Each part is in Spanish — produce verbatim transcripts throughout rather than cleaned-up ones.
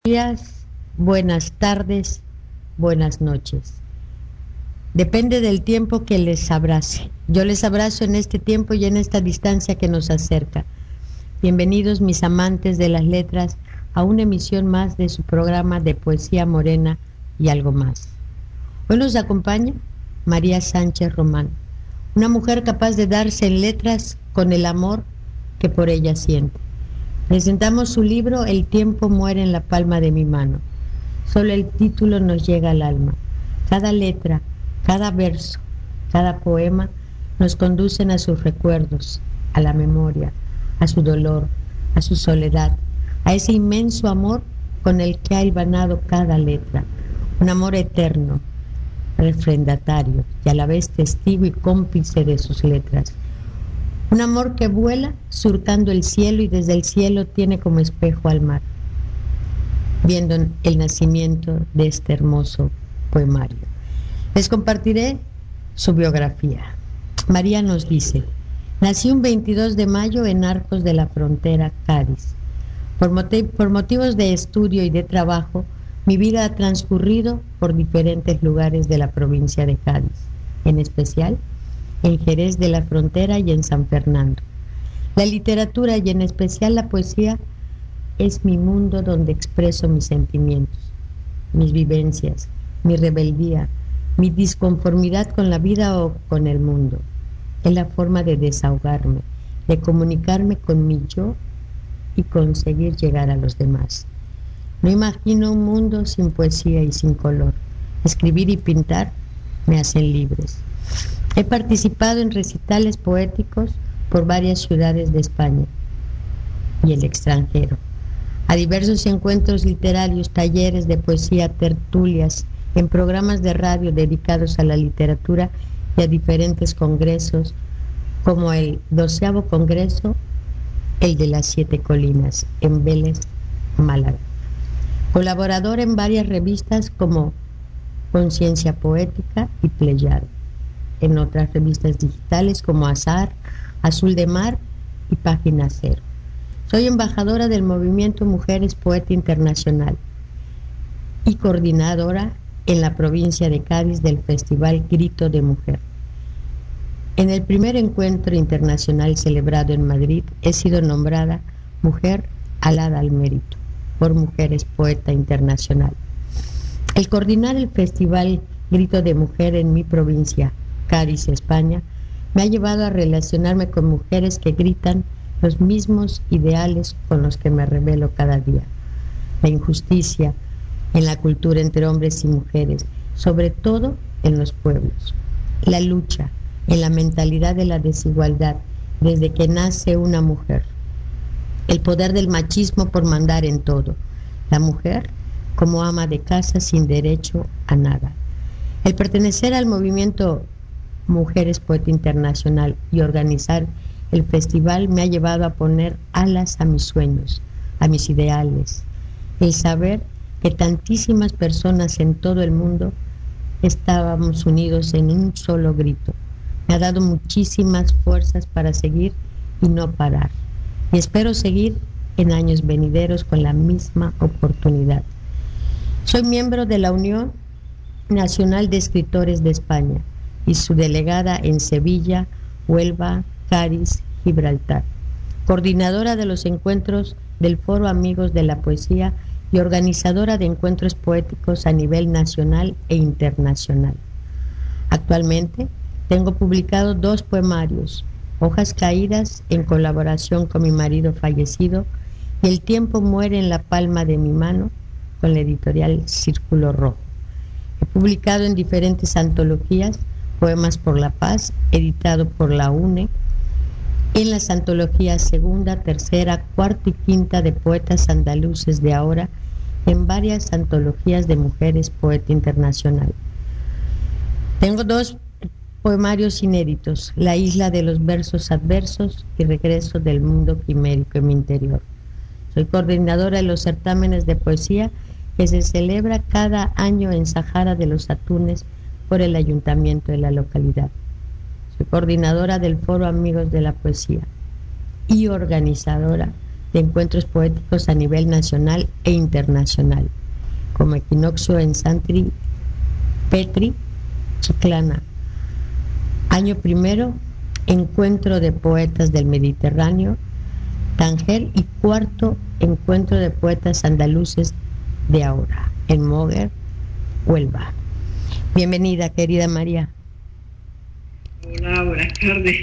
Días, buenas tardes, buenas noches. Depende del tiempo que les abrace. Yo les abrazo en este tiempo y en esta distancia que nos acerca. Bienvenidos mis amantes de las letras a una emisión más de su programa de poesía morena y algo más. Hoy nos acompaña María Sánchez Román, una mujer capaz de darse en letras con el amor que por ella siente. Presentamos su libro El tiempo muere en la palma de mi mano. Solo el título nos llega al alma. Cada letra, cada verso, cada poema nos conducen a sus recuerdos, a la memoria, a su dolor, a su soledad, a ese inmenso amor con el que ha hilvanado cada letra. Un amor eterno, refrendatario y a la vez testigo y cómplice de sus letras. Un amor que vuela surcando el cielo y desde el cielo tiene como espejo al mar, viendo el nacimiento de este hermoso poemario. Les compartiré su biografía. María nos dice: nací un veintidós de mayo en Arcos de la Frontera, Cádiz. Por, motiv- por motivos de estudio y de trabajo, mi vida ha transcurrido por diferentes lugares de la provincia de Cádiz, en especial en Jerez de la Frontera y en San Fernando. La literatura y en especial la poesía es mi mundo donde expreso mis sentimientos, mis vivencias, mi rebeldía, mi disconformidad con la vida o con el mundo. Es la forma de desahogarme, de comunicarme con mi yo y conseguir llegar a los demás. No imagino un mundo sin poesía y sin color. Escribir y pintar me hacen libres. He participado en recitales poéticos por varias ciudades de España y el extranjero, a diversos encuentros literarios, talleres de poesía, tertulias, en programas de radio dedicados a la literatura y a diferentes congresos, como el doceavo congreso, el de las Siete Colinas, en Vélez, Málaga. Colaborador en varias revistas como Conciencia Poética y Pléyade, en otras revistas digitales como Azar, Azul de Mar y Página Cero. Soy embajadora del Movimiento Mujeres Poeta Internacional y coordinadora en la provincia de Cádiz del Festival Grito de Mujer. En el primer encuentro internacional celebrado en Madrid he sido nombrada Mujer Alada al Mérito por Mujeres Poeta Internacional. El coordinar el Festival Grito de Mujer en mi provincia, Cádiz, España, me ha llevado a relacionarme con mujeres que gritan los mismos ideales con los que me rebelo cada día. La injusticia en la cultura entre hombres y mujeres, sobre todo en los pueblos. La lucha en la mentalidad de la desigualdad desde que nace una mujer. El poder del machismo por mandar en todo. La mujer como ama de casa sin derecho a nada. El pertenecer al movimiento Mujeres Poeta Internacional y organizar el festival me ha llevado a poner alas a mis sueños, a mis ideales. El saber que tantísimas personas en todo el mundo estábamos unidos en un solo grito me ha dado muchísimas fuerzas para seguir y no parar. Y espero seguir en años venideros con la misma oportunidad. Soy miembro de la Unión Nacional de Escritores de España y su delegada en Sevilla, Huelva, Cádiz, Gibraltar. Coordinadora de los encuentros del Foro Amigos de la Poesía y organizadora de encuentros poéticos a nivel nacional e internacional. Actualmente tengo publicado dos poemarios, Hojas Caídas, en colaboración con mi marido fallecido, y El tiempo muere en la palma de mi mano, con la editorial Círculo Rojo. He publicado en diferentes antologías Poemas por la Paz, editado por la UNE, en las antologías segunda, tercera, cuarta y quinta de Poetas Andaluces de Ahora, en varias antologías de Mujeres Poeta Internacional. Tengo dos poemarios inéditos, La isla de los versos adversos y Regreso del mundo quimérico en mi interior. Soy coordinadora de los certámenes de poesía que se celebra cada año en Sahara de los Atunes por el ayuntamiento de la localidad. Soy coordinadora del Foro Amigos de la Poesía y organizadora de encuentros poéticos a nivel nacional e internacional, como Equinoccio en Santri Petri, Chiclana. Año primero, Encuentro de Poetas del Mediterráneo, Tánger, y cuarto, Encuentro de Poetas Andaluces de Ahora, en Moguer, Huelva. Bienvenida, querida María. Hola, buenas tardes.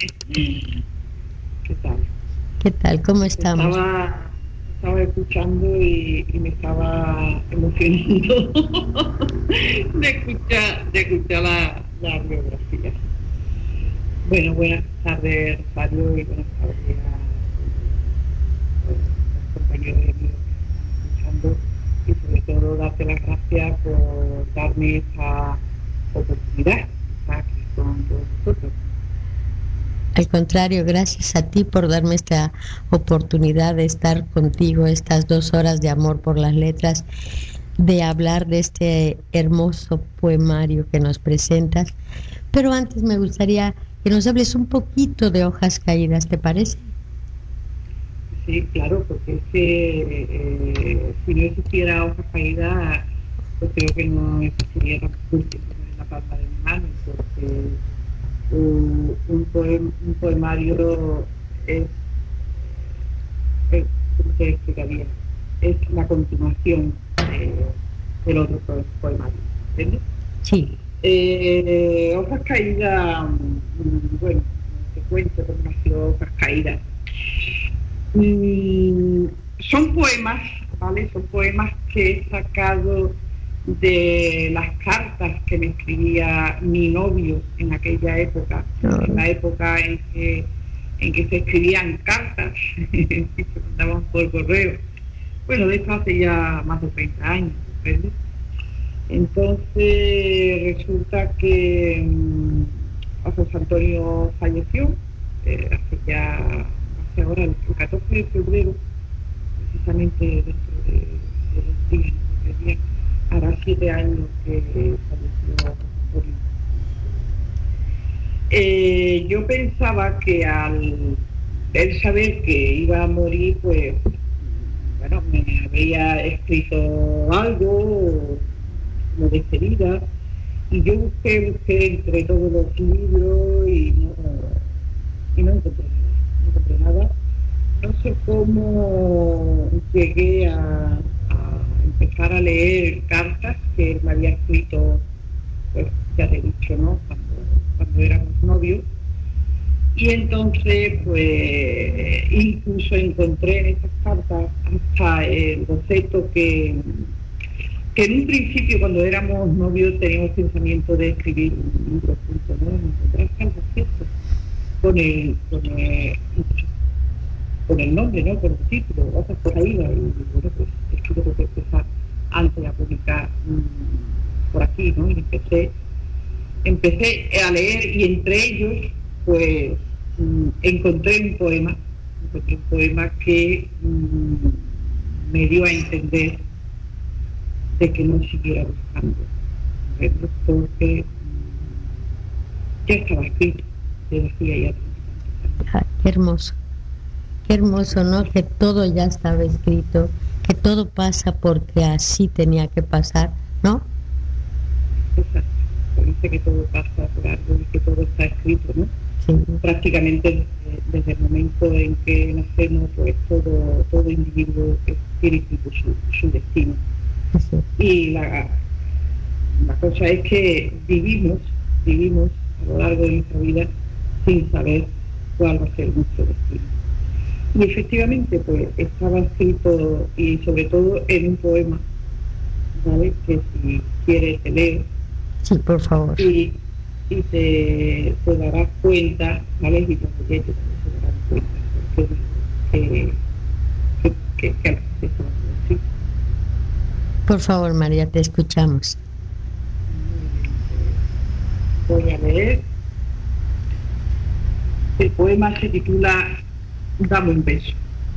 ¿Qué tal? ¿Qué tal? ¿Cómo estamos? Estaba, estaba escuchando y, y me estaba emocionando de escuchar, de escuchar la, la biografía. Bueno, buenas tardes, Rosario, y buenas tardes a los compañeros y amigos que están escuchando, y sobre todo darte las gracias por darme esta oportunidad de estar aquí con todos nosotros. Al contrario, gracias a ti por darme esta oportunidad de estar contigo estas dos horas de amor por las letras, de hablar de este hermoso poemario que nos presentas. Pero antes me gustaría que nos hables un poquito de Hojas Caídas, ¿te parece? Sí, claro, porque es que eh, si no existiera Hojas Caídas, pues creo que no existiría tampoco en la palma de mi mano, porque un, un, poem, un poemario es, es, ¿cómo se explicaría? Es la continuación eh, del otro poemario, ¿entiendes? Sí. Eh, Hojas Caídas, bueno, te cuento cómo nació Hojas Caídas. Mm, son poemas, ¿vale? Son poemas que he sacado de las cartas que me escribía mi novio en aquella época, uh-huh. en la época en que, en que se escribían cartas y se mandaban por correo. Bueno, de esto hace ya más de treinta años, ¿entiendes? Entonces resulta que um, José Antonio falleció eh, hace ya, hace ahora el catorce de febrero, precisamente dentro de, de dos días, de días, hará siete años que falleció Antonio. Eh, yo pensaba que al él saber que iba a morir, pues, bueno, me habría escrito algo como despedida, y yo busqué, busqué entre todos los libros y no, y no encontré nada, no encontré nada. No sé cómo llegué a, a empezar a leer cartas que él me había escrito, pues ya te he dicho, ¿no? Cuando, cuando éramos novios. Y entonces, pues, incluso encontré en esas cartas hasta el boceto que, que en un principio, cuando éramos novios, teníamos pensamiento de escribir un libro juntos, ¿no? Encontrar cartas, ¿cierto? Con el, con el con el nombre, ¿no? Con el título, Hojas Caídas, y bueno, pues es que tengo que empezar antes a publicar mmm, por aquí, ¿no? Y empecé, empecé a leer, y entre ellos, pues, mmm, encontré un poema, encontré un poema que mmm, me dio a entender de que no siguiera buscando, ¿verdad? Porque mmm, ya estaba escrito, desde hacía ya treinta años. Qué hermoso. Qué hermoso, ¿no? Que todo ya estaba escrito, que todo pasa porque así tenía que pasar, ¿no? Exacto. Dice que todo pasa por algo y que todo está escrito, ¿no? Sí. Prácticamente desde, desde el momento en que nacemos, pues todo, todo individuo tiene escrito su, su destino. Sí. Y la, la cosa es que vivimos, vivimos a lo largo de nuestra vida sin saber cuál va a ser nuestro destino. Y efectivamente, pues, estaba escrito, y sobre todo en un poema, ¿vale? Que si quieres te leo. Sí, por favor. Y, y te, te darás cuenta, ¿vale? Y los oyentes también se darán cuenta, porque que, que, que, que, que sí. Por favor, María, te escuchamos. Voy a leer. El poema se titula Dame un beso.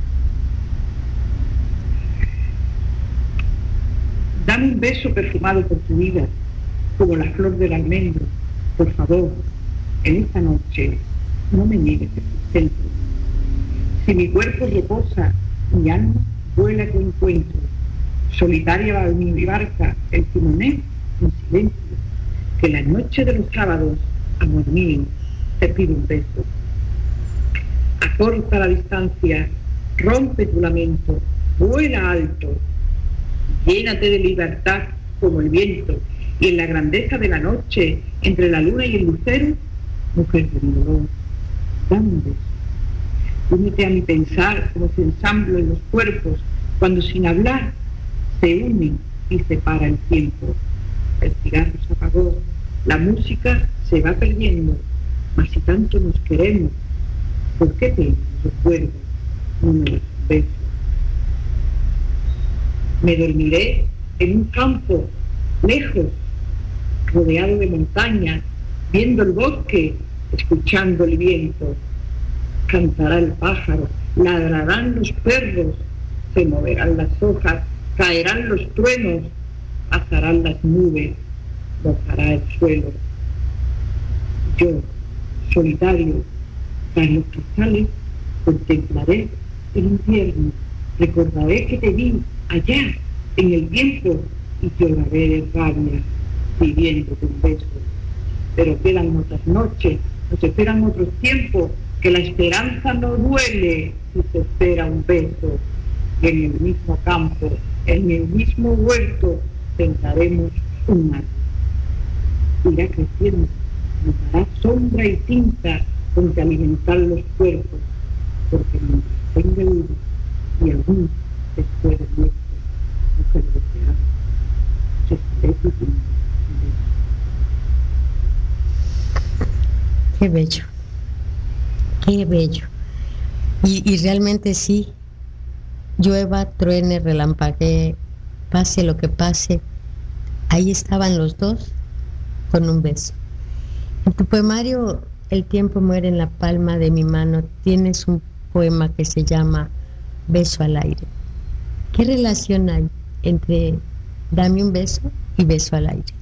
Dame un beso perfumado por tu vida, como la flor del almendro. Por favor, en esta noche, no me niegues el sustento. Si mi cuerpo reposa Mi alma vuela con encuentro, solitaria va mi barca, el timonel en silencio, que la noche de los sábados, amor mío, te pido un beso. Acorta la distancia, rompe tu lamento, vuela alto, llénate de libertad como el viento, y en la grandeza de la noche, entre la luna y el lucero, mujer de mi dolor, dame un beso. Únete a mi pensar como se ensamblo en los cuerpos, cuando sin hablar se unen y separa el tiempo. El cigarro se apagó, la música se va perdiendo, mas si tanto nos queremos, ¿por qué te recuerdo números besos? Me dormiré en un campo lejos, rodeado de montañas, viendo el bosque, escuchando el viento. Cantará el pájaro, ladrarán los perros, se moverán las hojas, caerán los truenos, pasarán las nubes, mojará el suelo. Yo, solitario, tras los cristales, contemplaré el invierno, recordaré que te vi allá, en el tiempo, y lloraré de rabia, pidiéndote un beso. Pero quedan otras noches, nos esperan otros tiempos, que la esperanza no duele si se espera un beso. Y en el mismo campo, en el mismo huerto, tentaremos un árbol. Irá creciendo, nos dará sombra y tinta con que alimentar los cuerpos, porque mientras tenga uno y aún después de muerto, mujer deseada, se estaré pidiendo un beso. Qué bello, qué bello. Y, y realmente sí, llueva, truene, relampaguee, pase lo que pase, ahí estaban los dos con un beso. En tu poemario El tiempo muere en la palma de mi mano tienes un poema que se llama Beso al aire. ¿Qué relación hay entre dame un beso y beso al aire?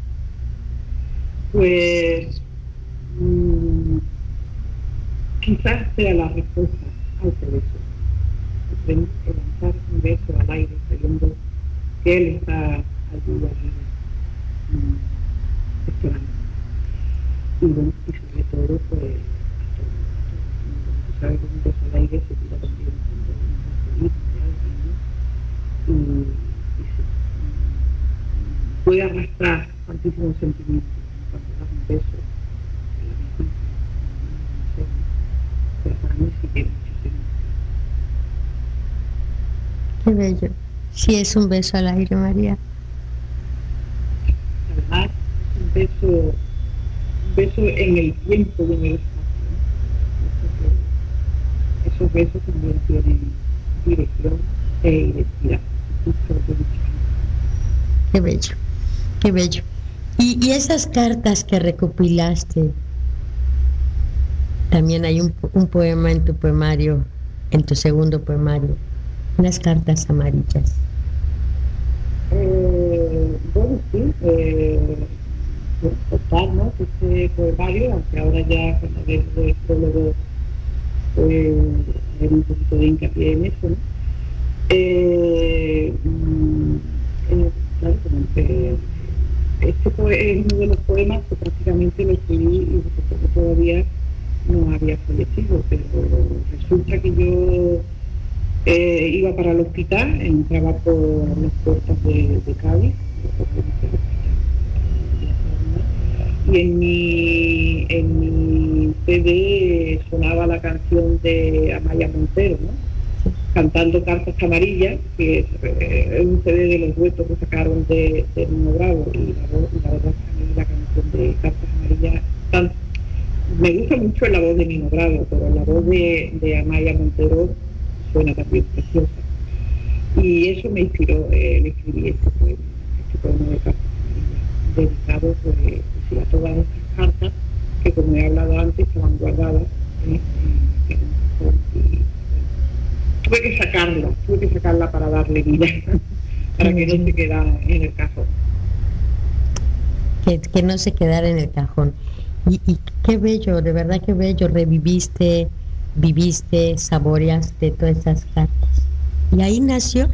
Pues mmm, quizás sea la respuesta a ese beso. El lanzar un beso al aire sabiendo que él está allí arriba, mmm, esperando. Y bueno, y sobre todo, pues, a todo, a todo. Cuando tú sabes que un beso al aire se tira también cuando uno está feliz de alguien, ¿no? Y, y se mm, puede arrastrar tantísimos sentimientos cuando das un beso en la mejilla, no sé, pero para mí sí que hay muchísimo. Qué bello. Sí, es un beso al aire, María. Además, un beso un beso en el tiempo y en el espacio, ¿no? Esos besos también tienen dirección e identidad. Qué bello, qué bello. Y, y esas cartas que recopilaste, también hay un, un poema en tu poemario, en tu segundo poemario, unas cartas amarillas. Eh, bueno, sí, eh, total, ¿no? Este poemario, aunque ahora ya cuando ves el prólogo pues hay un poquito de hincapié en eso, ¿no? Eh, eh, claro, como que este es uno de los poemas que prácticamente lo escribí y porque todavía no había fallecido, pero resulta que yo eh, iba para el hospital, entraba por las puertas de, de Cádiz, y en mi, en mi C D sonaba la canción de Amaya Montero, ¿no? Cantando Cartas Amarillas, que es eh, un C D de los duetos que sacaron de, de Nino Bravo, y la, voz, la verdad es que a mí la canción de Cartas Amarillas, tan, me gusta mucho la voz de Nino Bravo, pero la voz de, de Amaya Montero suena también preciosa. Y eso me inspiró, eh, le escribí este poema, este poema de Cartas Amarillas, dedicado pues, pues, a todas estas cartas que, como he hablado antes, estaban guardadas eh, en un cajón y tuve que sacarla, tuve que sacarla para darle vida, para que no se quedara en el cajón. Que, que no se quedara en el cajón. Y, y qué bello, de verdad qué bello, reviviste, viviste, saboreaste todas esas cartas. Y ahí nació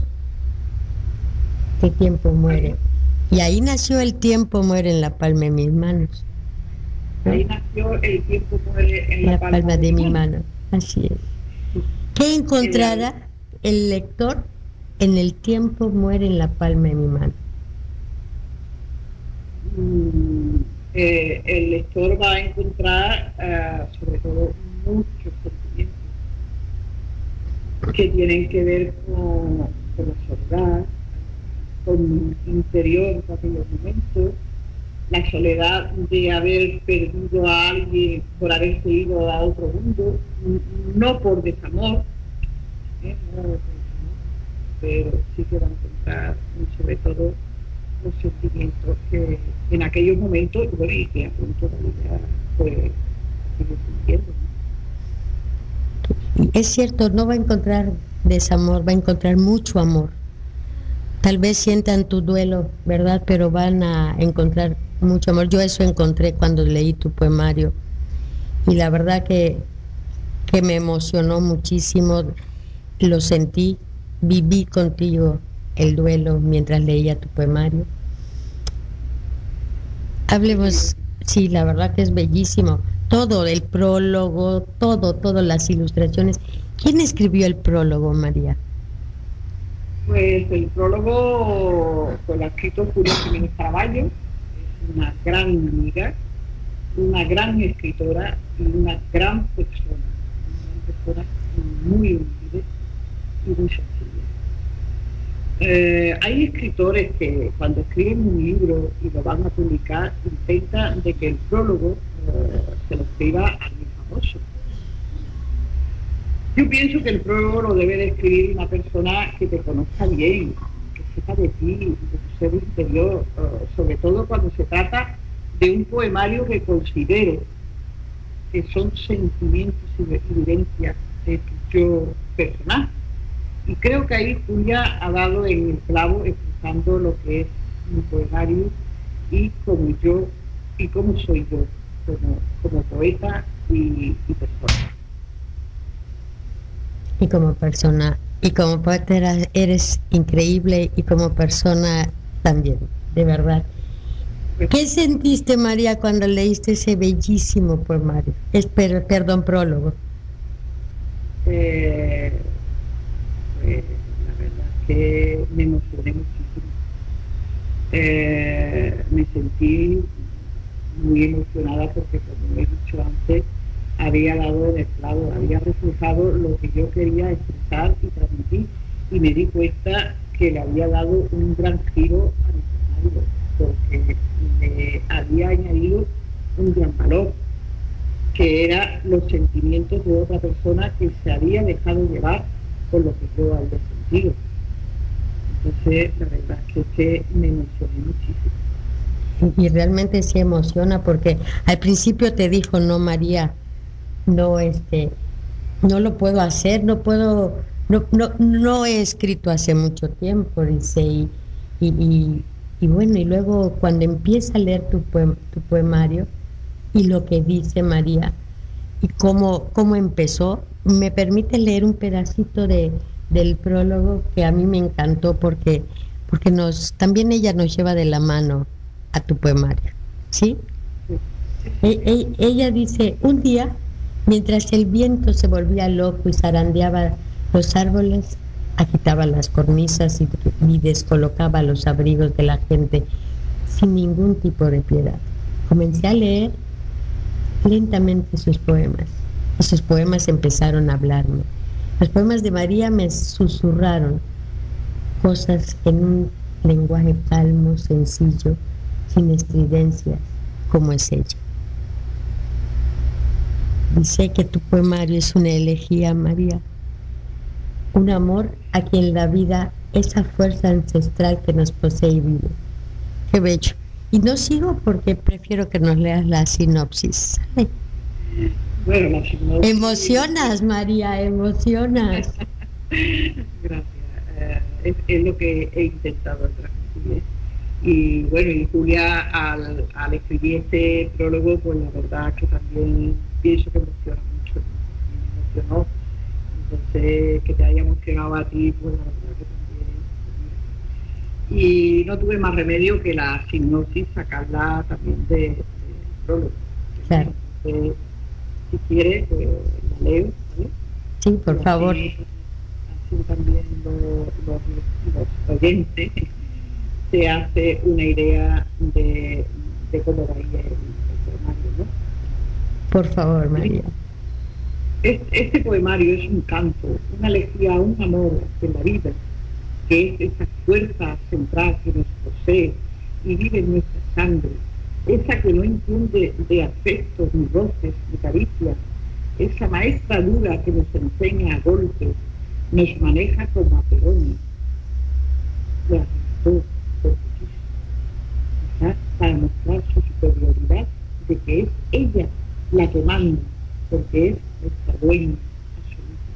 el tiempo muere. Y ahí nació el tiempo muere en la palma de mis manos. ¿No? Ahí nació el tiempo muere en la, la palma, palma de, de mi mano. mano. Así es. ¿Qué encontrará el lector en el tiempo muere en la palma de mi mano? Mm, eh, el lector va a encontrar uh, sobre todo muchos sentimientos que tienen que ver con, con la soledad, con mi interior en aquellos momentos, la soledad de haber perdido a alguien por haberse ido a otro mundo, no por desamor, ¿eh? no por desamor, pero sí que va a encontrar sobre todo los sentimientos que en aquellos momentos, bueno, y que a punto de vida pues sigue sintiendo, ¿no? Es cierto, no va a encontrar desamor, va a encontrar mucho amor. Tal vez sientan tu duelo, ¿verdad? Pero van a encontrar mucho amor. Yo eso encontré cuando leí tu poemario. Y la verdad que, que me emocionó muchísimo. Lo sentí, viví contigo el duelo mientras leía tu poemario. Hablemos, sí, la verdad que es bellísimo. Todo, el prólogo, todo, todas las ilustraciones. ¿Quién escribió el prólogo, María? Pues el prólogo pues, lo ha escrito Julia Jiménez Caraballo, es una gran amiga, una gran escritora y una gran persona, una persona muy humilde y muy sencilla. Eh, hay escritores que cuando escriben un libro y lo van a publicar intentan de que el prólogo eh, se lo escriba a alguien famoso. Yo pienso que el prólogo lo debe de escribir una persona que te conozca bien, que sepa de ti, de tu ser interior, uh, sobre todo cuando se trata de un poemario que considero que son sentimientos y vivencias de tu yo personal. Y creo que ahí Julia ha dado en el clavo explicando lo que es mi poemario y como yo, y cómo soy yo, como, como poeta y, y persona. Y como persona, y como poeta eres increíble y como persona también, de verdad. ¿Qué sentiste, María, cuando leíste ese bellísimo poemario? Es, per, perdón, prólogo. Eh, pues, la verdad que me emocioné muchísimo. Eh, me sentí muy emocionada porque, como he dicho antes, había dado en el clavo, había reflejado lo que yo quería expresar y transmitir, y me di cuenta que le había dado un gran giro a mi poemario, porque le había añadido un gran valor, que era los sentimientos de otra persona que se había dejado llevar por lo que yo había sentido. Entonces, la verdad es que me emocioné muchísimo. Y realmente sí emociona, porque al principio te dijo, no, María, no, este, no lo puedo hacer, no puedo, no, no, no he escrito hace mucho tiempo, dice, y, y, y, y bueno, y luego cuando empieza a leer tu, poem, tu poemario y lo que dice María y cómo, cómo empezó, me permite leer un pedacito de, del prólogo que a mí me encantó porque, porque nos, también ella nos lleva de la mano a tu poemario, ¿sí? E, e, ella dice, un día, mientras el viento se volvía loco y zarandeaba los árboles, agitaba las cornisas y, y descolocaba los abrigos de la gente sin ningún tipo de piedad. Comencé a leer lentamente sus poemas. Y sus poemas empezaron a hablarme. Los poemas de María me susurraron cosas en un lenguaje calmo, sencillo, sin estridencias, como es ella. Dice que tu poemario es una elegía, María, un amor a quien la vida, esa fuerza ancestral que nos posee y vive. Qué bello. Y no sigo porque prefiero que nos leas la sinopsis. Ay. Bueno, la sinopsis... Emocionas, María, emocionas. Gracias. Eh, es, es lo que he intentado transmitir. Y bueno, y Julia al, al escribir este prólogo, pues la verdad que también pienso que emociona mucho, me emocionó. sé que te haya emocionado a ti, pues la verdad que también. Y no tuve más remedio que la sinopsis sacarla también de, de prólogo. Claro. Entonces, si quieres, pues la leo, ¿vale? Sí, por Y favor. así, así también los, los, los oyentes se hace una idea de, de cómo va a ir el, el poemario, ¿no? Por favor, María. Este, este poemario es un canto, una elegía, un amor de la vida, que es esa fuerza central que nos posee y vive en nuestra sangre, esa que no entiende de afectos, ni roces, ni caricias, esa maestra dura que nos enseña a golpes, nos maneja como a peones. La arrestó porque quiso, quizás para mostrar su superioridad de que es ella la que manda, porque es nuestra dueña absoluta.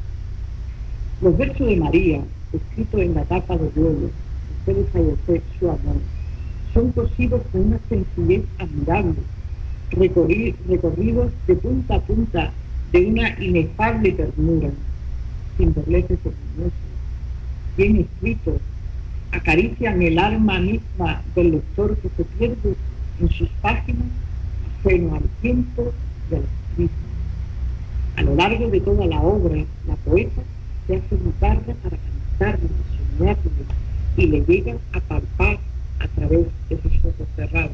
Los versos de María, escritos en la tapa de duelo, después de fallecer su amor, son cosidos con una sencillez admirable, recorri recorridos de punta a punta de una inefable ternura, sin dobleces engañosos, bien escritos, acarician el alma misma del lector que se pierde en sus páginas, ajeno al tiempo y al escrito. A lo largo de toda la obra, la poeta se hace guitarra para cantarle, soñarle, y le llega a palpar a través de sus ojos cerrados.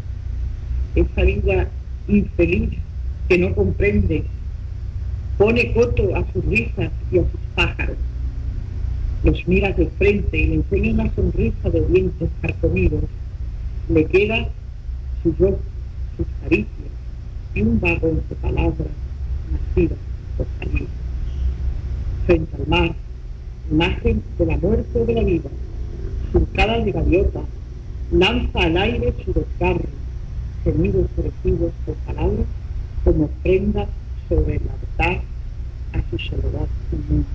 Esa vida infeliz que no comprende, pone coto a sus risas y a sus pájaros. Los mira de frente y le enseña una sonrisa de dientes carcomidos. Le queda su rostro, sus caricias y un vagón de palabras nacidas por salir. Frente al mar, imagen de la muerte o de la vida, surcada de gaviota, lanza al aire su desgarro, gemidos ofrecidos por palabras como prendas sobre el altar a su soledad inmensa.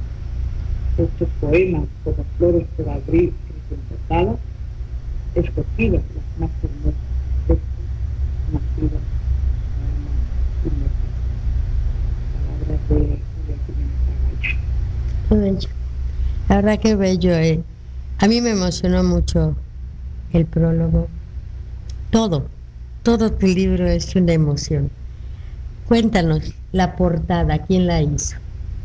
Estos poemas, como flores por abrir presentadas, escogidas las más hermosas textos, nacidas palabras de Julia Jiménez Agaya. Qué bello. La verdad que bello. Eh. A mí me emocionó mucho el prólogo. Todo, todo tu libro es una emoción. Cuéntanos la portada, ¿quién la hizo?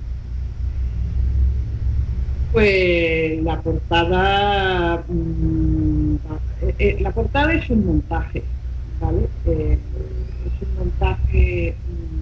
Pues la portada, mmm, la, eh, la portada es un montaje, ¿vale? Eh, es un montaje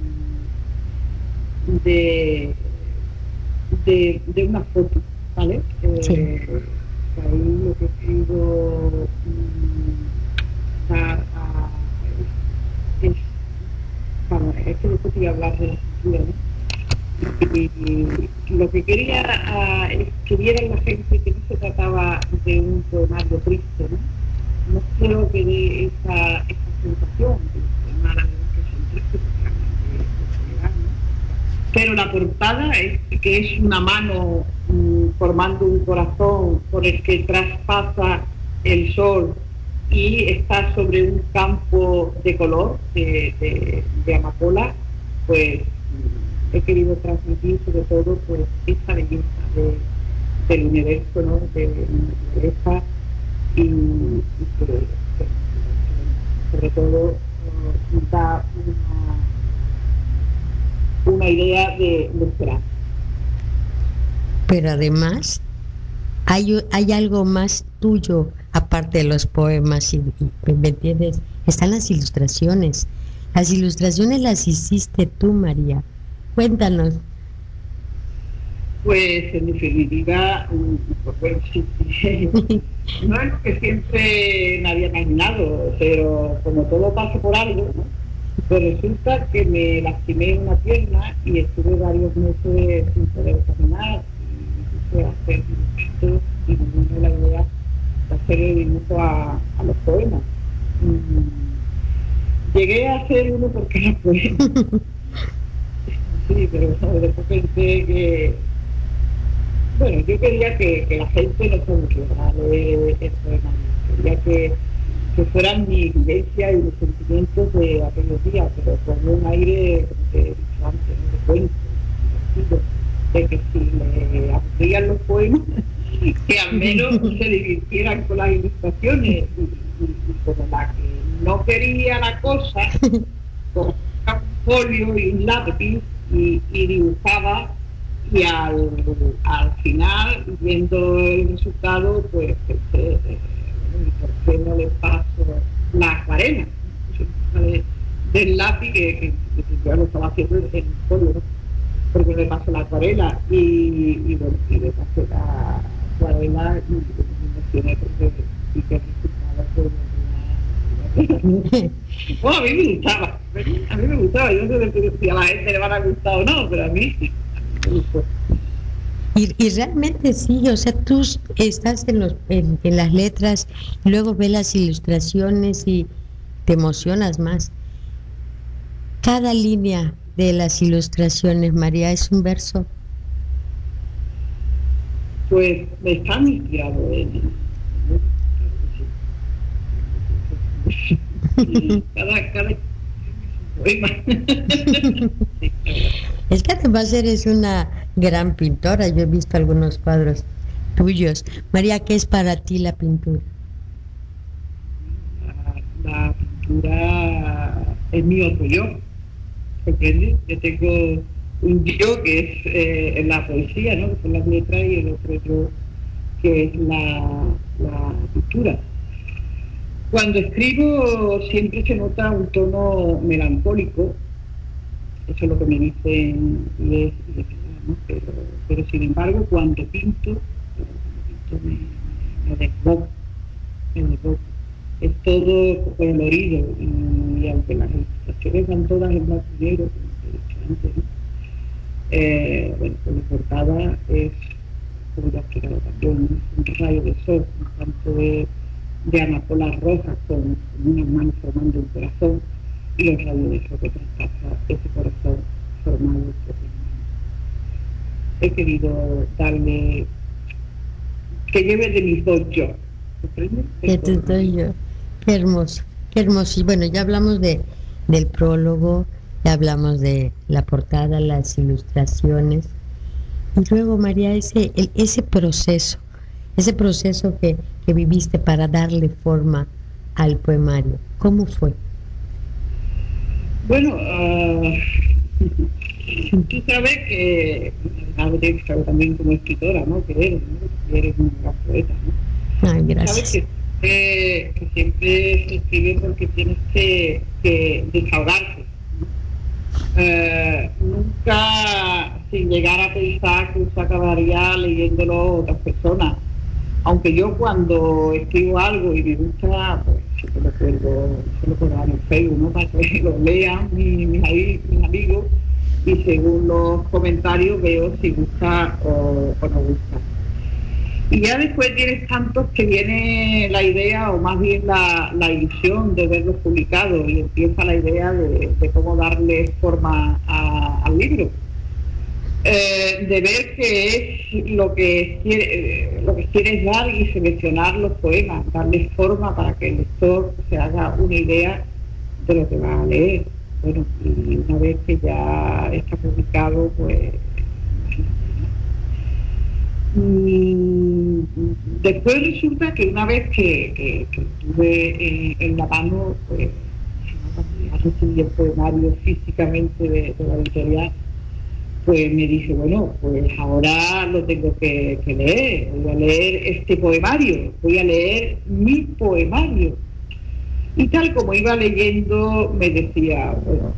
mmm, de, de, de una foto, ¿vale? Eh, Sí. Ahí lo que he querido mmm, dar a, es, es, vamos, es que después te voy a hablar de la escritura, ¿no? Y, y lo que quería uh, es que vieran la gente que no se trataba de un poemario triste, ¿no? No quiero que dé esa, esa sensación de poemas que son tristes, porque ¿no? Pero la portada es que es una mano um, formando un corazón por el que traspasa el sol y está sobre un campo de color de, de, de amapola, pues he querido transmitir sobre todo pues esta belleza de, del universo, ¿no? De la naturaleza y, y que, que, que sobre todo uh, da una, una idea de, de esperanza. Pero además hay, hay algo más tuyo aparte de los poemas y, y ¿me entiendes? Están las ilustraciones. Las ilustraciones las hiciste tú, María. Cuéntanos. Pues en definitiva, pues, sí, sí. No es lo que siempre me había imaginado, pero como todo pasa por algo, ¿no? Pues resulta que me lastimé una pierna y estuve varios meses sin poder caminar y quise hacer dibujitos y me vino la idea de hacer el dibujo a, a los poemas. Y llegué a hacer uno porque era poema. Sí, pero ¿sabes? Después pensé que, bueno, yo quería que, que la gente no se aburriera de el poema, quería que, que fueran mi vivencia y mis sentimientos de aquellos días, pero con un aire, como te he dicho antes, de cuento, divertido, de que si le aburrían los poemas, que al menos se divirtieran con las ilustraciones, y, y, y como la que no quería la cosa, con un folio y un lápiz y, y dibujaba, y al, al final, viendo el resultado, pues pensé, eh, bueno, ¿por qué no le paso la acuarela? De, del lápiz, que, que, que yo lo estaba haciendo en el folio, ¿no? Porque le paso la acuarela, y, y bueno, y le pasé la acuarela y me emocioné porque sí que el resultado fue bueno, a mí me gustaba, a mí me gustaba, yo no sé si a la gente le van a gustar o no, pero a mí sí. Y, y realmente sí, o sea, tú estás en, los, en, en las letras, y luego ves las ilustraciones y te emocionas más. Cada línea de las ilustraciones, María, es un verso. Pues me están inspirado en y cada, cada poema. Es que además eres una gran pintora, yo he visto algunos cuadros tuyos. María, ¿qué es para ti la pintura? La, la pintura es mi otro yo, ¿comprendes? Yo tengo un yo que es eh, la poesía, ¿no? Que son las letras, y el otro yo que es la, la pintura. Cuando escribo siempre se nota un tono melancólico, eso es lo que me dicen, y es, y es verdad, ¿no? pero, pero sin embargo cuando pinto, cuando pinto me, me desboco, me desboco. Es todo colorido, y, y aunque las ilustraciones van todas en blanco y negro, como te he dicho antes, ¿no? eh, bueno, pues la portada es, como ya he explicado también, un rayo de sol, un canto de, de amapolas rojas con, con unas manos formando un corazón, y los rayos de sol que traspasa ese corazón formado por mi mano. He querido darle, que lleve de mis dos yo, ¿comprendes? Que te doy yo. Qué hermoso, qué hermoso. Y bueno, ya hablamos de del prólogo, ya hablamos de la portada, las ilustraciones. Y luego, María, ese, el, ese proceso, ese proceso que, que viviste para darle forma al poemario, ¿cómo fue? Bueno, uh, tú sabes que, algo tienes que saber también como escritora, ¿no? Que eres, ¿no? Que eres una gran poeta, ¿no? Ay, gracias. Sabes que, eh, que siempre se escribe porque tienes que, que desahogarse, ¿no? Uh, nunca sin llegar a pensar que se acabaría leyéndolo otras personas. Aunque yo cuando escribo algo y me gusta, pues siempre lo cuelgo, se lo pongo en Facebook, ¿no? Para que lo lean mis, mis, mis amigos, y según los comentarios veo si gusta o, o no gusta. Y ya después tienes tantos que viene la idea, o más bien la, la ilusión de verlos publicados, y empieza la idea de, de cómo darle forma a, al libro. Eh, de ver qué es lo que quiere, eh, lo que quieres dar, y seleccionar los poemas, darles forma para que el lector se haga una idea de lo que va a leer. Bueno, y una vez que ya está publicado, pues y después resulta que una vez que, que, que tuve eh, en la mano, pues recibí el poemario físicamente de, de la editorial, pues me dice, bueno, pues ahora lo tengo que, que leer, voy a leer este poemario, voy a leer mi poemario. Y tal como iba leyendo, me decía, bueno,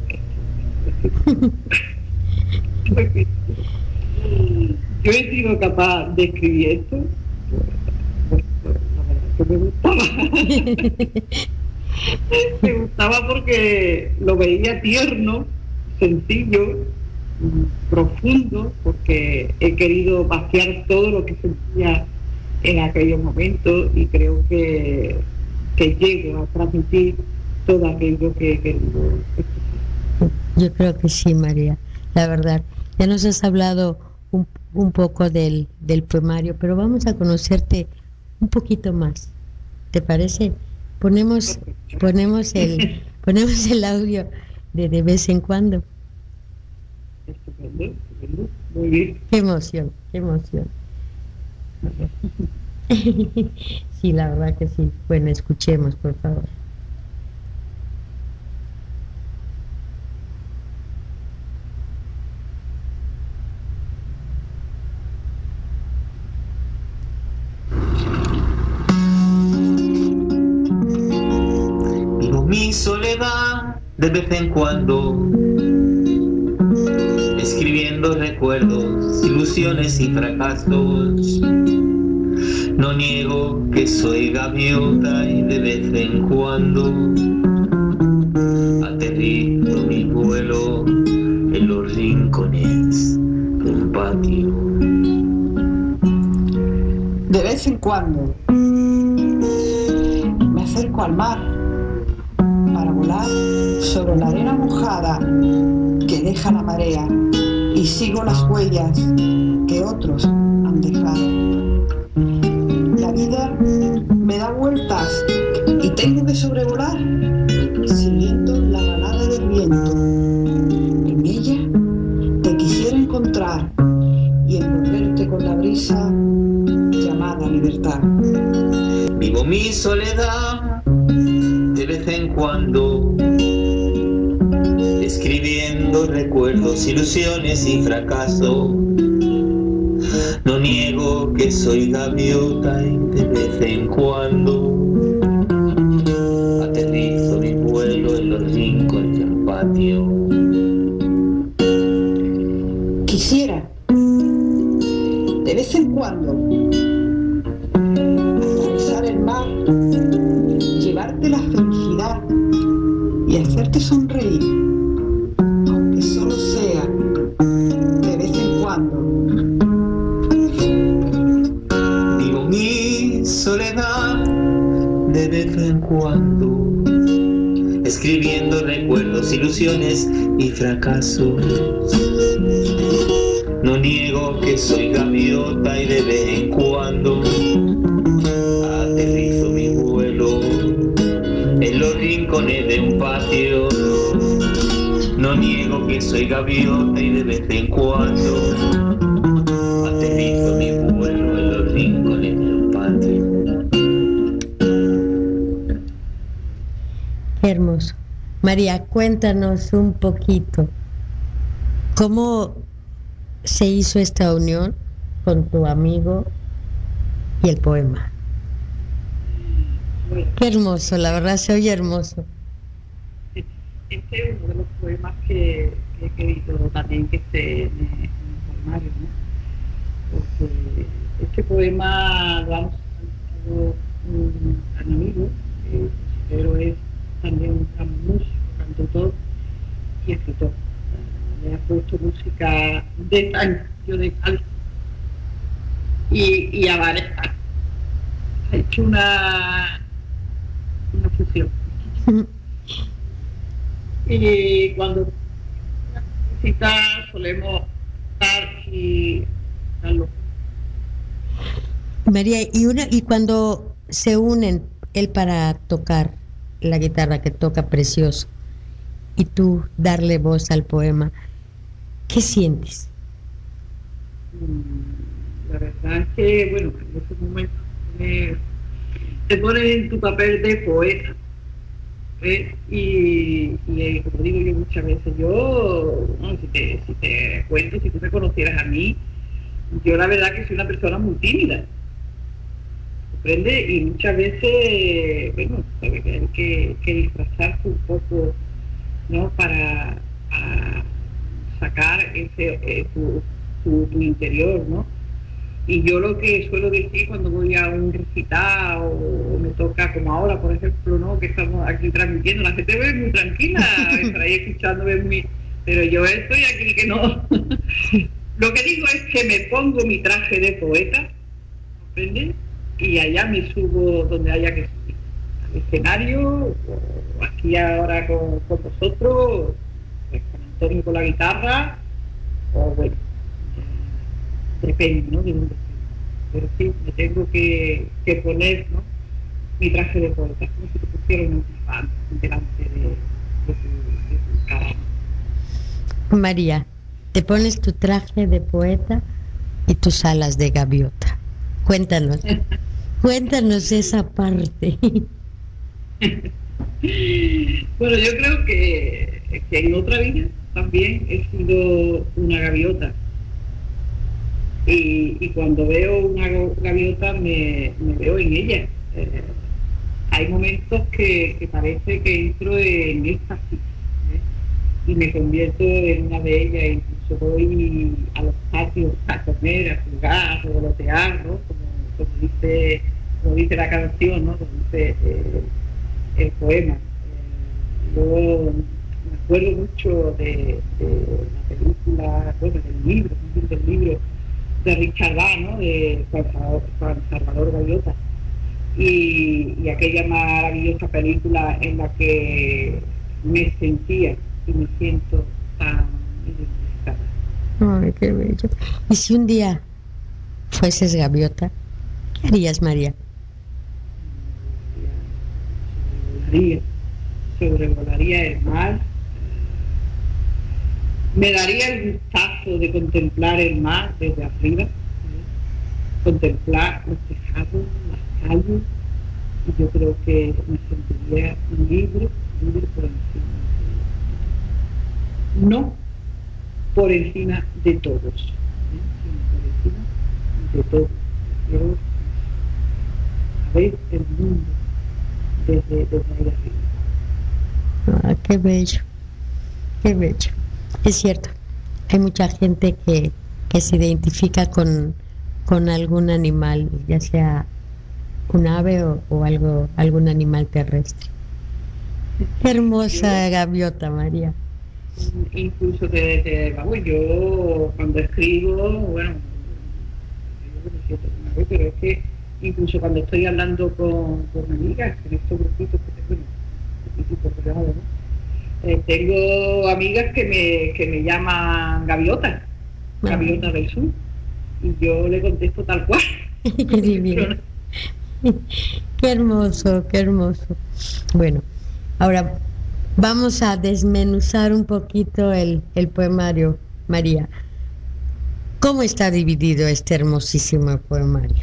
pues, yo he sido capaz de escribir esto, pues, pues, la verdad que me gustaba. Me gustaba porque lo veía tierno, sencillo, profundo, porque he querido vaciar todo lo que sentía en aquellos momentos, y creo que, que llego a transmitir todo aquello que he querido escuchar. Yo creo que sí, María, la verdad. Ya nos has hablado un, un poco del, del poemario, pero vamos a conocerte un poquito más. ¿Te parece? Ponemos, ponemos el, ponemos el audio de de vez en cuando. Estupendo, estupendo. Muy bien. Qué emoción, qué emoción. Sí, la verdad que sí. Bueno, escuchemos, por favor. Vivo mi soledad de vez en cuando, escribiendo recuerdos, ilusiones y fracasos. No niego que soy gaviota y de vez en cuando aterrizo mi vuelo en los rincones de un patio. De vez en cuando me acerco al mar para volar sobre la arena mojada que deja la marea y sigo las huellas que otros han dejado. La vida me da vueltas y tengo que sobrevolar siguiendo la balada del viento. En ella te quisiera encontrar y envolverte con la brisa llamada libertad. Vivo mi soledad de vez en cuando, escribiendo recuerdos, ilusiones y fracaso. No niego que soy gaviota y de vez en cuando aterrizo mi vuelo en los rincones del patio. Quisiera, de vez en cuando, atravesar el mar, llevarte la felicidad y hacerte sonreír, aunque solo sea de vez en cuando. Vivo mi soledad de vez en cuando, escribiendo recuerdos, ilusiones y fracasos. No niego que soy gaviota y de vez en cuando aterrizo mi vuelo en los rincones de un patio. No niego que soy gaviota y de vez en cuando aterrizo mi vuelo en los rincones de un patio. Qué hermoso. María, cuéntanos un poquito cómo se hizo esta unión con tu amigo y el poema. Bueno, Qué hermoso, la verdad se oye hermoso. este es uno de los poemas que, que he querido también que esté en, en el poemario, ¿no? Porque este poema lo hemos cantado un gran amigo, que considero es también un gran músico, cantautor y escritor. Le ha puesto música de tango, de cal y, y a varias. Ha hecho una, una fusión. Y cuando necesitas solemos estar y darlo. María, y una y cuando se unen él para tocar la guitarra que toca precioso y tú darle voz al poema, ¿qué sientes? La verdad es que, bueno, en ese momento eh, te pones en tu papel de poeta. ¿Eh? Y, y como digo yo muchas veces, yo, no, si, te, si te cuento, si tú me conocieras a mí, yo la verdad que soy una persona muy tímida, ¿comprende? Y muchas veces, bueno, hay que, que disfrazarse un poco, ¿no? Para, para sacar ese, eh, tu, tu, tu interior, ¿no? Y yo lo que suelo decir cuando voy a un recital o me toca, como ahora, por ejemplo, ¿no? Que estamos aquí transmitiendo, la gente ve muy tranquila, estar ahí escuchándome muy... Pero yo estoy aquí que no. Lo que digo es que me pongo mi traje de poeta, ¿comprendes? Y allá me subo donde haya que subir. Al escenario, o aquí ahora con, con vosotros, pues con Antonio con la guitarra, o bueno... depende, ¿no? De dónde estoy. Pero sí, me tengo que, que poner, ¿no? Mi traje de poeta, como si te pusiera un antifaz delante de, de, tu, de tu cara. María, te pones tu traje de poeta y tus alas de gaviota. Cuéntanos, cuéntanos esa parte. Bueno, yo creo que, que en otra vida también he sido una gaviota. Y, y cuando veo una gaviota me, me veo en ella. Eh, hay momentos que, que parece que entro en éxtasis, ¿eh? Y me convierto en una de ellas. Incluso voy a los patios a comer, a jugar, a revolotear, ¿no? Como, como, dice, como dice la canción, ¿no? Como dice eh, el poema. Eh, yo me acuerdo mucho de, de la película, bueno, del libro, del libro de Richard Bach, ¿no? De Juan Salvador, Juan Salvador Gaviota, y, y aquella maravillosa película en la que me sentía y me siento tan identificada. Ay, qué bello. ¿Y si un día fueses gaviota, qué harías, María? Sobrevolaría, sobrevolaría el mar. Me daría el gustazo de contemplar el mar desde arriba, ¿eh? Contemplar los tejados, las calles, y yo creo que me sentiría libre, libre por encima de, no por encima de todos, ¿eh? Sino por encima de todos. Quiero ver el mundo desde, desde ahí arriba. Ah, qué bello, qué bello. Es cierto, hay mucha gente que, que se identifica con, con algún animal, ya sea un ave o, o algo, algún animal terrestre. Qué hermosa gaviota, María. Incluso te, te vamos, yo cuando escribo, bueno, yo me siento una vez, pero es que incluso cuando estoy hablando con, con amigas, en estos grupitos que tengo, grupitos privados, ¿no? Eh, tengo amigas que me, que me llaman gaviotas, gaviotas del sur, y yo le contesto tal cual. Qué divino. Qué hermoso, qué hermoso. Bueno, ahora vamos a desmenuzar un poquito el, el poemario, María. ¿Cómo está dividido este hermosísimo poemario?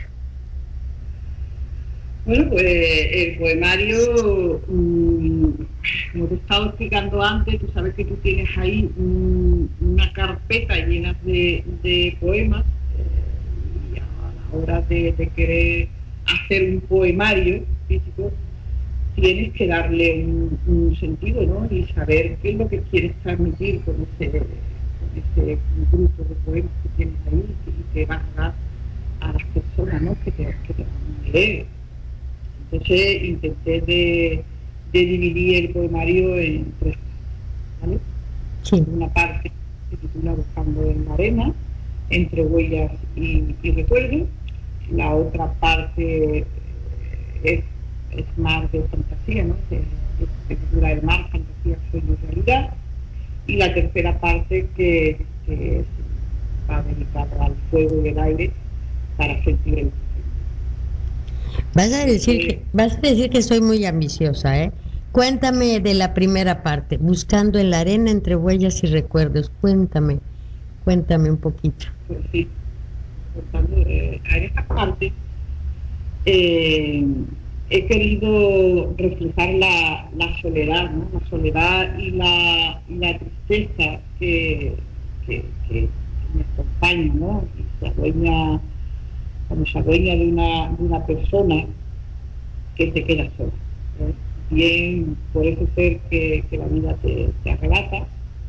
Bueno, pues el poemario, mmm, como te estaba explicando antes, tú sabes que tú tienes ahí un, una carpeta llena de, de poemas, eh, y a la hora de, de querer hacer un poemario físico, tienes que darle un, un sentido, ¿no? Y saber qué es lo que quieres transmitir con ese, con ese grupo de poemas que tienes ahí y que vas a dar a las personas, ¿no? que te, que te van a leer. Entonces intenté de, de dividir el poemario en tres partes, ¿vale? Sí. Una parte se titula Buscando en la arena, entre huellas y, y recuerdos. La otra parte es, es mar de fantasía, ¿no? Se, se titula El mar, fantasía, sueño, realidad. Y la tercera parte que, que va dedicada al fuego y el aire para sentir el Vas a decir que, vas a decir que soy muy ambiciosa, ¿eh? Cuéntame de la primera parte, Buscando en la arena entre huellas y recuerdos. Cuéntame, cuéntame un poquito. Pues sí, contando, eh, en esta parte eh, he querido reflejar la, la soledad, ¿no? La soledad y la, y la tristeza que, que, que me acompaña, ¿no? Y se adueña, cuando se adueña de una, de una persona que se queda sola, ¿eh? Bien puede ser que, que la vida te, te arrebata,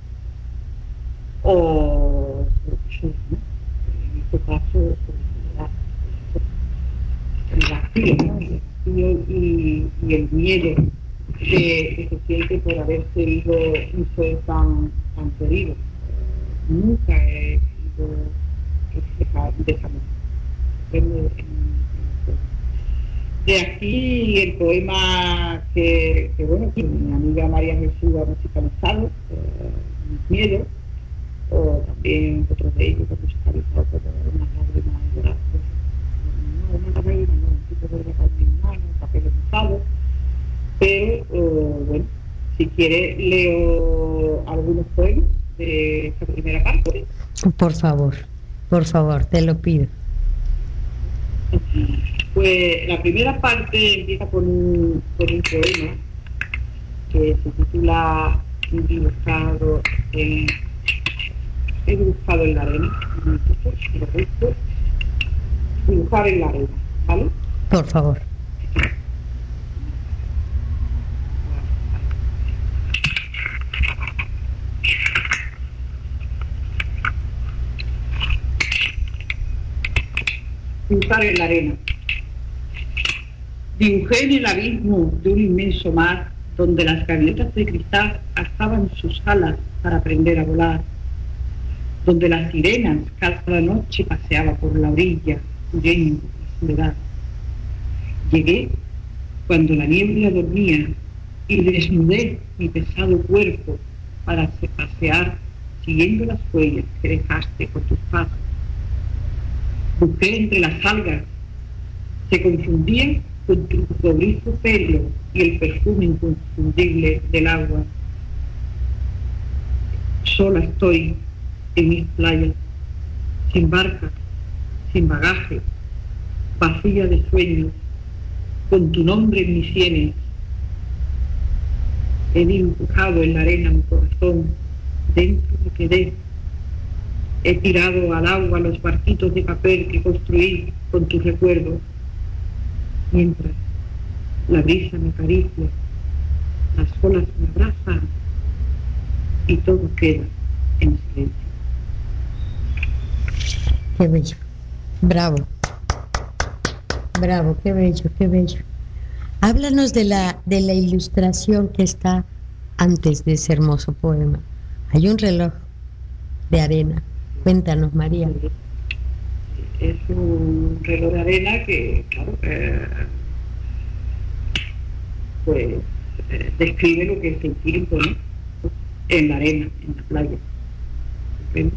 o ¿no? En este caso el vacío, ¿no? El vacío y, y el miedo que, que se siente por haber sido un ser tan, tan querido. Nunca he sido de esa manera. De aquí el poema que, que bueno, que mi amiga María Jesús ha musicalizado, eh, Mis miedos, o también otros de ellos que han musicalizado como Una lágrima de llorar, no, una lágrima, no, un tipo de regalar en mano, papel mojado, pero eh, bueno, si quieres leo leo algunos poemas de esta primera parte. Por favor, por favor, te lo pido. Pues la primera parte empieza con un, con un poema que se titula Dibujado en, he dibujado en la arena. Dibujar en la arena, ¿vale? Por favor. Dibujar en la arena. Dibujé en el abismo de un inmenso mar donde las gaviotas de cristal alzaban sus alas para aprender a volar, donde las sirenas cada noche paseaba por la orilla huyendo de la soledad. Llegué cuando la niebla dormía y desnudé mi pesado cuerpo para pasear siguiendo las huellas que dejaste por tus pasos. Busqué entre las algas, se confundían con tu cobrizo pelo y el perfume inconfundible del agua. Sola estoy en mis playas, sin barca, sin bagaje, vacía de sueños, con tu nombre en mis sienes. He dibujado en la arena mi corazón, dentro me quedé. He tirado al agua los barquitos de papel que construí con tus recuerdos, mientras la brisa me acaricia, las olas me abrazan y todo queda en silencio. Qué bello. Bravo. Bravo, qué bello, qué bello. Háblanos de la, de la ilustración que está antes de ese hermoso poema. Hay un reloj de arena. Cuéntanos, María. Es un reloj de arena que, claro, eh, pues eh, describe lo que es el tiempo, ¿no? En la arena, en la playa. ¿Entiendes?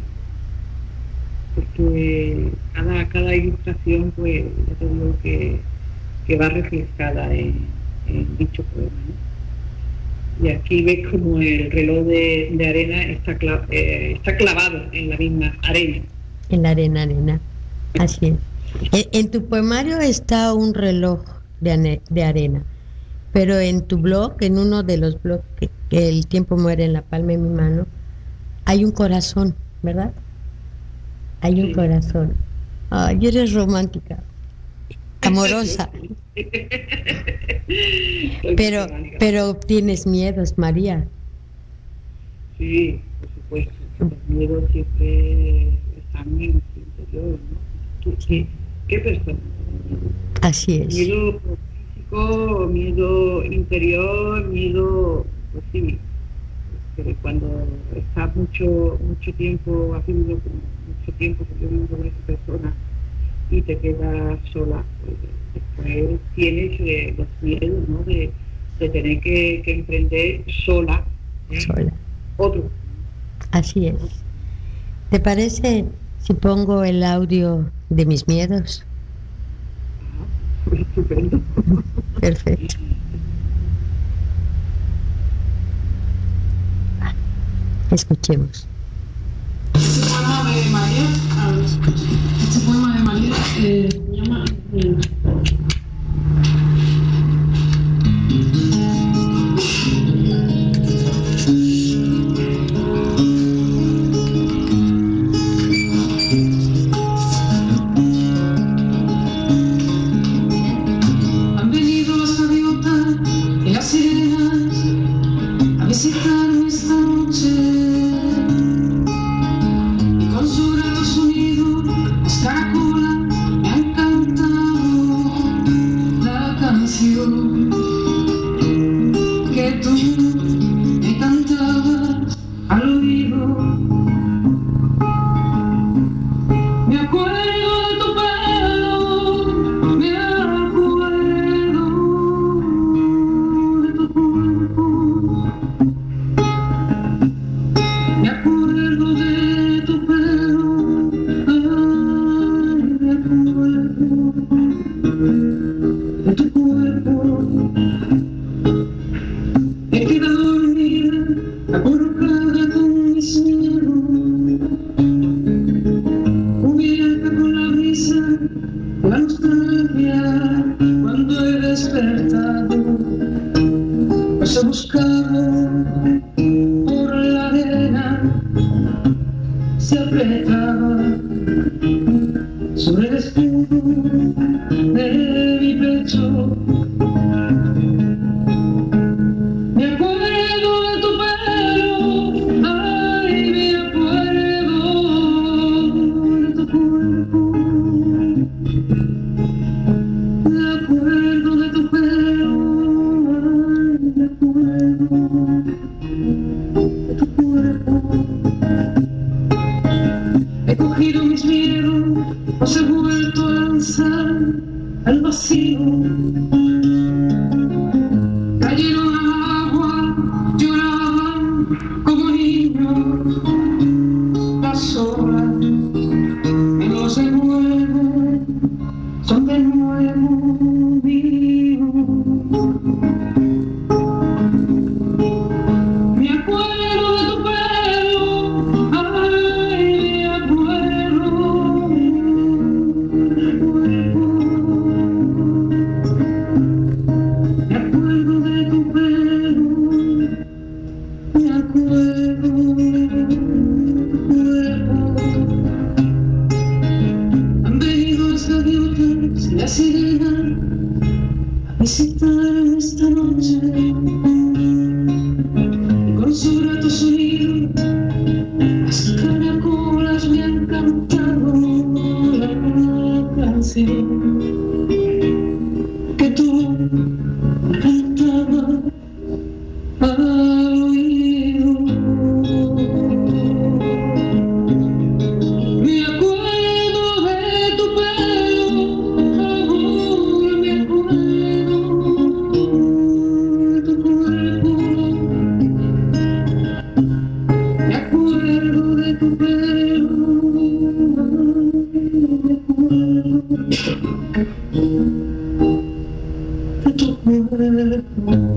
Porque cada, cada ilustración, pues, ya te digo que, que va reflejada en, en dicho poema, ¿no? Y aquí ves como el reloj de, de arena está, cla, eh, está clavado en la misma arena. En la arena, arena. Así es. En, en tu poemario está un reloj de, ane, de arena, pero en tu blog, en uno de los blogs que, que el tiempo muere en la palma de mi mano, hay un corazón, ¿verdad? Hay un sí. corazón. Ay, eres romántica, amorosa. pero, pero tienes miedos, María. Sí, por supuesto. Los miedos siempre están en el interior, ¿no? ¿Qué, qué persona? Así es. Miedo físico, miedo interior, miedo, pues sí. Pero cuando estás mucho mucho tiempo, has vivido mucho tiempo viviendo con esa persona y te quedas sola, pues después tienes eh, los miedos, ¿no? De, de tener que, que emprender sola, ¿eh? Sola. Otro. Así es. ¿Te parece si pongo el audio de mis miedos? Ah, pues estupendo. Perfecto. Escuchemos. Este poema de María, a ver, este poema de María eh, se llama eh, han venido las gaviotas y las sirenas a visitarme esta noche. Con su grado sonido, las caracolas me han cantado. se buscaba por la arena, se apretaba sobre el escudo de mi pecho. Me acuerdo de tu pelo, ay, me acuerdo de tu cuerpo. Me acuerdo de tu pelo, ay, me acuerdo de tu cuerpo. He cogido mis miedos, los he vuelto a lanzar al vacío. Cayeron al agua, lloraban como niños. Las olas que no se mueven son de nuevo míos. Me acuerdo de tu pelo, ay, me acuerdo de tu cuerpo. Me acuerdo de tu pelo, me acuerdo de tu cuerpo. Han venido las gaviotas y la sirena a visitar esta noche. Y con su grato sonido las caracolas me han cantado la canción que tú cantabas al oído. Me acuerdo de tu pelo, amor, me acuerdo de tu cuerpo. Me acuerdo de tu pelo, me acuerdo de tu cuerpo.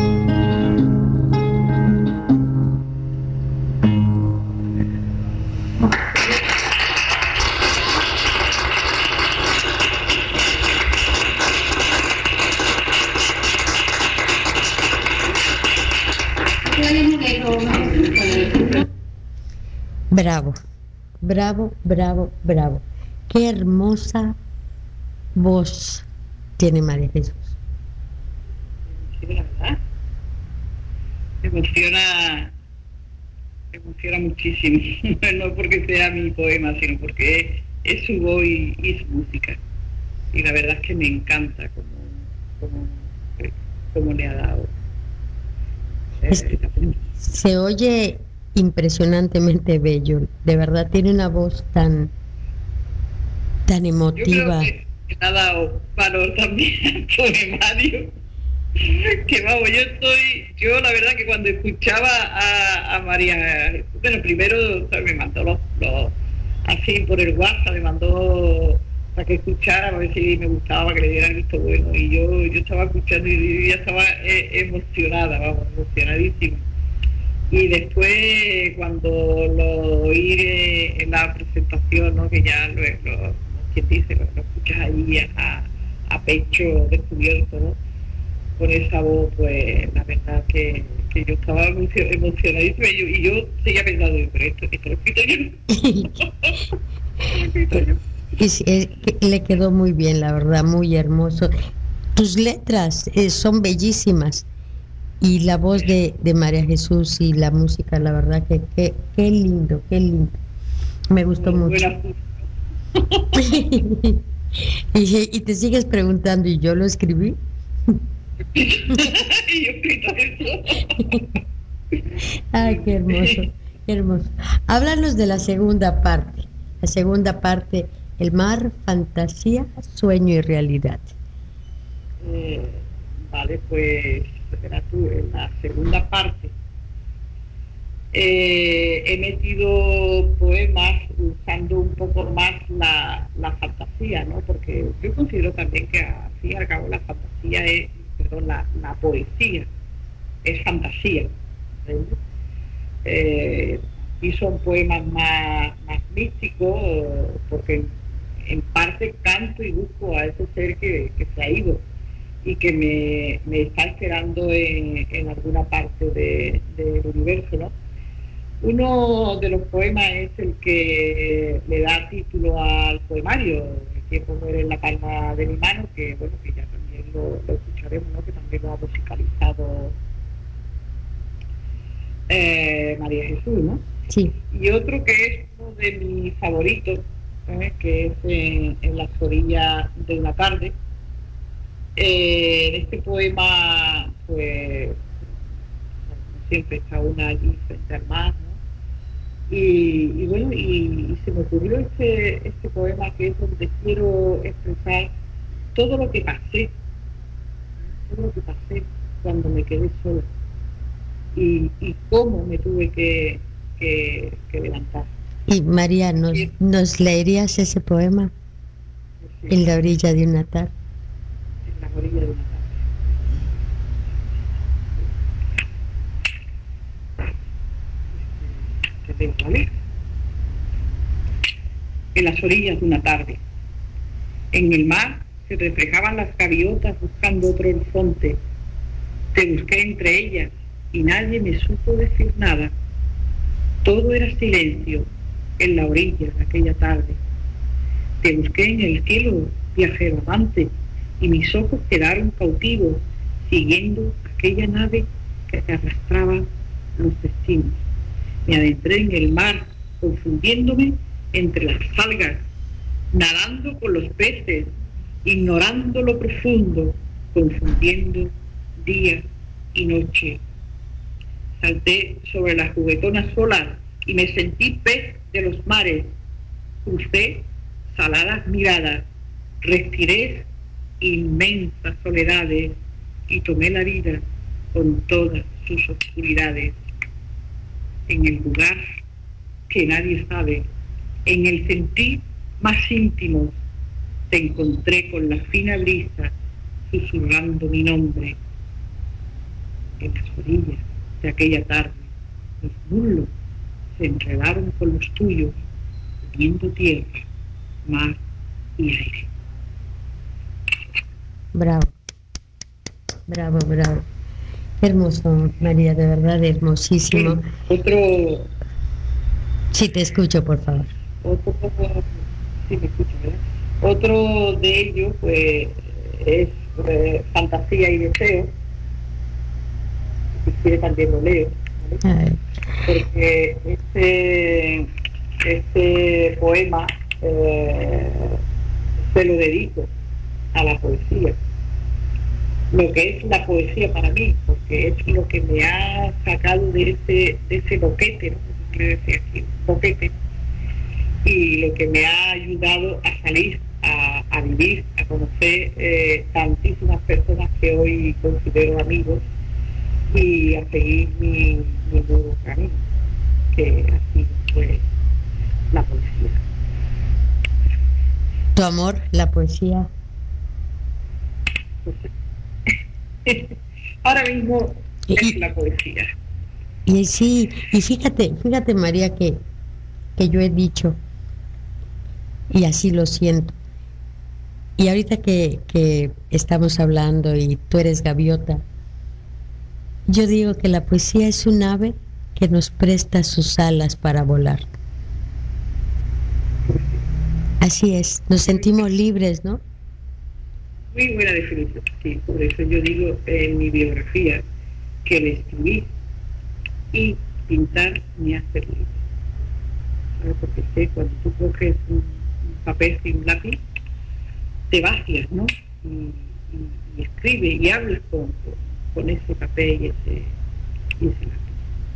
Bravo, bravo, bravo, bravo. Qué hermosa voz tiene María Jesús. Sí, la verdad. Me emociona, me emociona muchísimo. No porque sea mi poema, sino porque es, es su voz y, y su música. Y la verdad es que me encanta cómo, cómo, cómo le ha dado. Es que se oye impresionantemente bello. De verdad tiene una voz tan, tan emotiva. Yo creo que le ha dado valor también al poemario. Que vamos, yo estoy, yo la verdad que cuando escuchaba a, a María, bueno, primero, ¿sabes? Me mandó los, los, así por el WhatsApp, me mandó para que escuchara, a ver si me gustaba, que le diera el visto bueno, y yo, yo estaba escuchando y ya estaba eh, emocionada, vamos, emocionadísima. Y después, cuando lo oí en la presentación, ¿no? Que ya lo, lo quien dice, lo, lo escuchas ahí a, a pecho descubierto, ¿no? Con esa voz, pues la verdad que, que yo estaba emocionadísima y yo, y yo seguía pensando, pero esto, esto lo escrito yo. Lo escrito yo. Y, eh, le quedó muy bien, la verdad, muy hermoso. Tus letras eh, son bellísimas. Y la voz de, de María Jesús y la música, la verdad que qué que lindo, qué lindo. Me gustó muy mucho. y, y te sigues preguntando, ¿y yo lo escribí? Ay, qué hermoso, qué hermoso. Háblanos de la segunda parte. La segunda parte, el mar, fantasía, sueño y realidad. Eh, vale, pues verás tú, en la segunda parte eh, he metido poemas usando un poco más la, la fantasía, ¿no? Porque yo considero también que al fin y al cabo la fantasía es, perdón, la, la poesía es fantasía, ¿eh? Eh, y son poemas más, más místicos, porque en parte canto y busco a ese ser que, que se ha ido. y que me, me está esperando en, en alguna parte de, del universo, ¿no? Uno de los poemas es el que le da título al poemario, El tiempo muere en la palma de mi mano, que bueno, que ya también lo, lo escucharemos, ¿no? Que también lo ha musicalizado eh, María Jesús, ¿no? Sí. Y otro que es uno de mis favoritos, ¿eh? Que es en, en las orillas de una tarde. Eh, en este poema, pues, como siempre está una allí frente al mar, ¿no? Y, y bueno, y, y se me ocurrió este, este poema que es donde quiero expresar todo lo que pasé, todo lo que pasé cuando me quedé sola y, y cómo me tuve que, que, que levantar. Y María, ¿nos, ¿nos leerías ese poema? Sí, En la orilla de una tarde. en la orilla de una tarde. Este, que tengo, ¿vale? En las orillas de una tarde. En el mar se reflejaban las gaviotas buscando otro horizonte. Te busqué entre ellas y nadie me supo decir nada. Todo era silencio en la orilla de aquella tarde. Te busqué en el cielo, viajero amante, y mis ojos quedaron cautivos, siguiendo aquella nave que arrastraba los destinos. Me adentré en el mar, confundiéndome entre las algas, nadando con los peces, ignorando lo profundo, confundiendo día y noche. Salté sobre las juguetonas olas y me sentí pez de los mares. Crucé saladas miradas, respiré inmensas soledades y tomé la vida con todas sus oscuridades. En el lugar que nadie sabe, en el sentir más íntimo, te encontré con la fina brisa susurrando mi nombre. En las orillas de aquella tarde, los muslos se enredaron con los tuyos, uniendo tierra, mar y aire. Bravo, bravo, bravo. Hermoso, María, de verdad, hermosísimo. Bueno, otro... Sí, te escucho, por favor. Otro, sí, me escucho, ¿verdad? Otro de ellos, pues, es eh, Fantasía y Deseo. Si quiere también lo leo, ¿vale? Porque este, este poema eh, se lo dedico a la poesía, lo que es la poesía para mí, porque es lo que me ha sacado de ese, de ese boquete, ¿no? Quiero decir aquí, boquete, y lo que me ha ayudado a salir, a, a vivir, a conocer eh, tantísimas personas que hoy considero amigos y a seguir mi, mi nuevo camino, que ha sido pues la poesía. ¿Tu amor, la poesía? Ahora mismo es y, la poesía. Y sí, y fíjate, fíjate María, que, que yo he dicho, y así lo siento, y ahorita que, que estamos hablando y tú eres gaviota, yo digo que la poesía es un ave que nos presta sus alas para volar. Así es, nos sentimos libres, ¿no? Muy buena definición, sí, por eso yo digo en mi biografía que el escribir y pintar me hace libre. ¿Sabes? Porque sé, cuando tú coges un, un papel y un lápiz, te vacías, ¿no? Y, y, y escribes y hablas con, con ese papel y ese, y ese lápiz.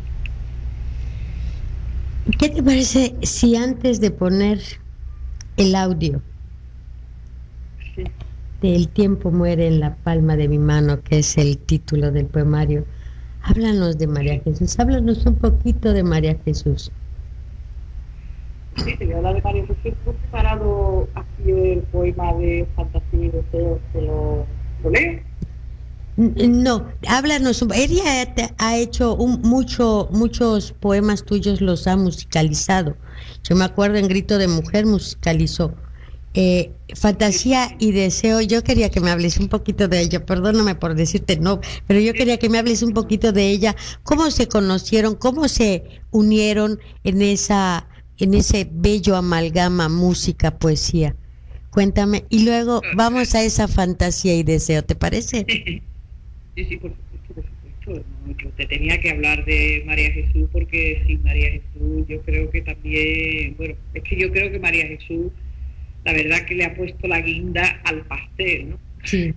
¿Qué te parece si antes de poner el audio Sí. de El tiempo muere en la palma de mi mano, que es el título del poemario, háblanos de María Jesús, háblanos un poquito de María Jesús? Sí, te voy a hablar de María Jesús. He preparado aquí el poema de Fantasía y Deseo, ¿te lo, lo leo? No, háblanos. Ella te ha hecho un, mucho, muchos poemas tuyos los ha musicalizado. Yo me acuerdo en Grito de Mujer musicalizó. Eh, fantasía y deseo, yo quería que me hables un poquito de ella, perdóname por decirte no, pero yo quería que me hables un poquito de ella, cómo se conocieron, cómo se unieron en esa, en ese bello amalgama música, poesía. Cuéntame, y luego vamos a esa fantasía y deseo, ¿te parece? Sí, sí, por supuesto, por supuesto. No, yo te tenía que hablar de María Jesús porque sin María Jesús yo creo que también, bueno, es que yo creo que María Jesús, la verdad que le ha puesto la guinda al pastel, ¿no? Sí.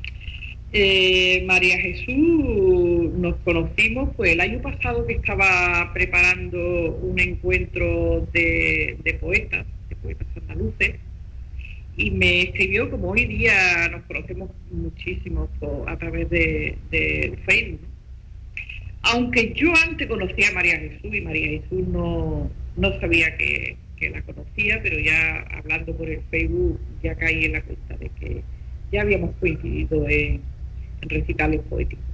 Eh, María Jesús nos conocimos pues el año pasado que estaba preparando un encuentro de, de poetas, de poetas andaluces, y me escribió, como hoy día nos conocemos muchísimo por, a través de, de Facebook, ¿no? Aunque yo antes conocía a María Jesús y María Jesús no, no sabía que, que la conocía, pero ya hablando por el Facebook ya caí en la cuenta de que ya habíamos coincidido en, en recitales poéticos.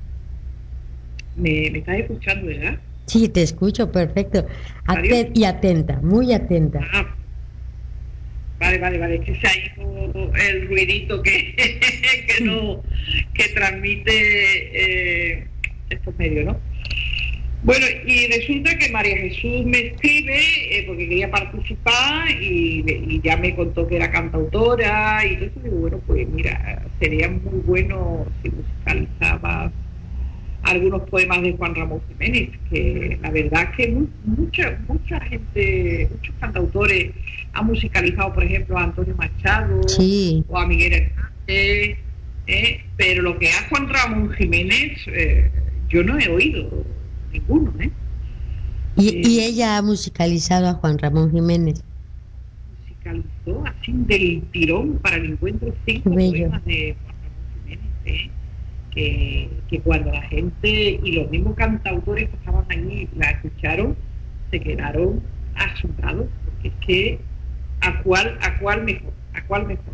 ¿Me, ¿Me estás escuchando, verdad? Sí, te escucho, perfecto. Aten- y atenta, muy atenta. Ah, vale, vale, vale, es que se ha ido el ruidito que, que no, que transmite eh, estos medios, ¿no? Bueno, y resulta que María Jesús me escribe eh, porque quería participar y, y ya me contó que era cantautora y todo eso. Digo, bueno, pues mira, sería muy bueno si musicalizabas algunos poemas de Juan Ramón Jiménez, que la verdad que mu mucha mucha gente, muchos cantautores han musicalizado, por ejemplo, a Antonio Machado, sí, o a Miguel Hernández, ¿eh? Pero lo que a Juan Ramón Jiménez eh, yo no he oído ninguno, ¿eh? Y, eh, y ella ha musicalizado a Juan Ramón Jiménez. Musicalizó así del tirón para el encuentro cinco poemas de Juan Ramón Jiménez, ¿eh? Que, que cuando la gente y los mismos cantautores que estaban allí la escucharon, se quedaron asombrados, porque es que a cuál, a cuál mejor, a cuál mejor.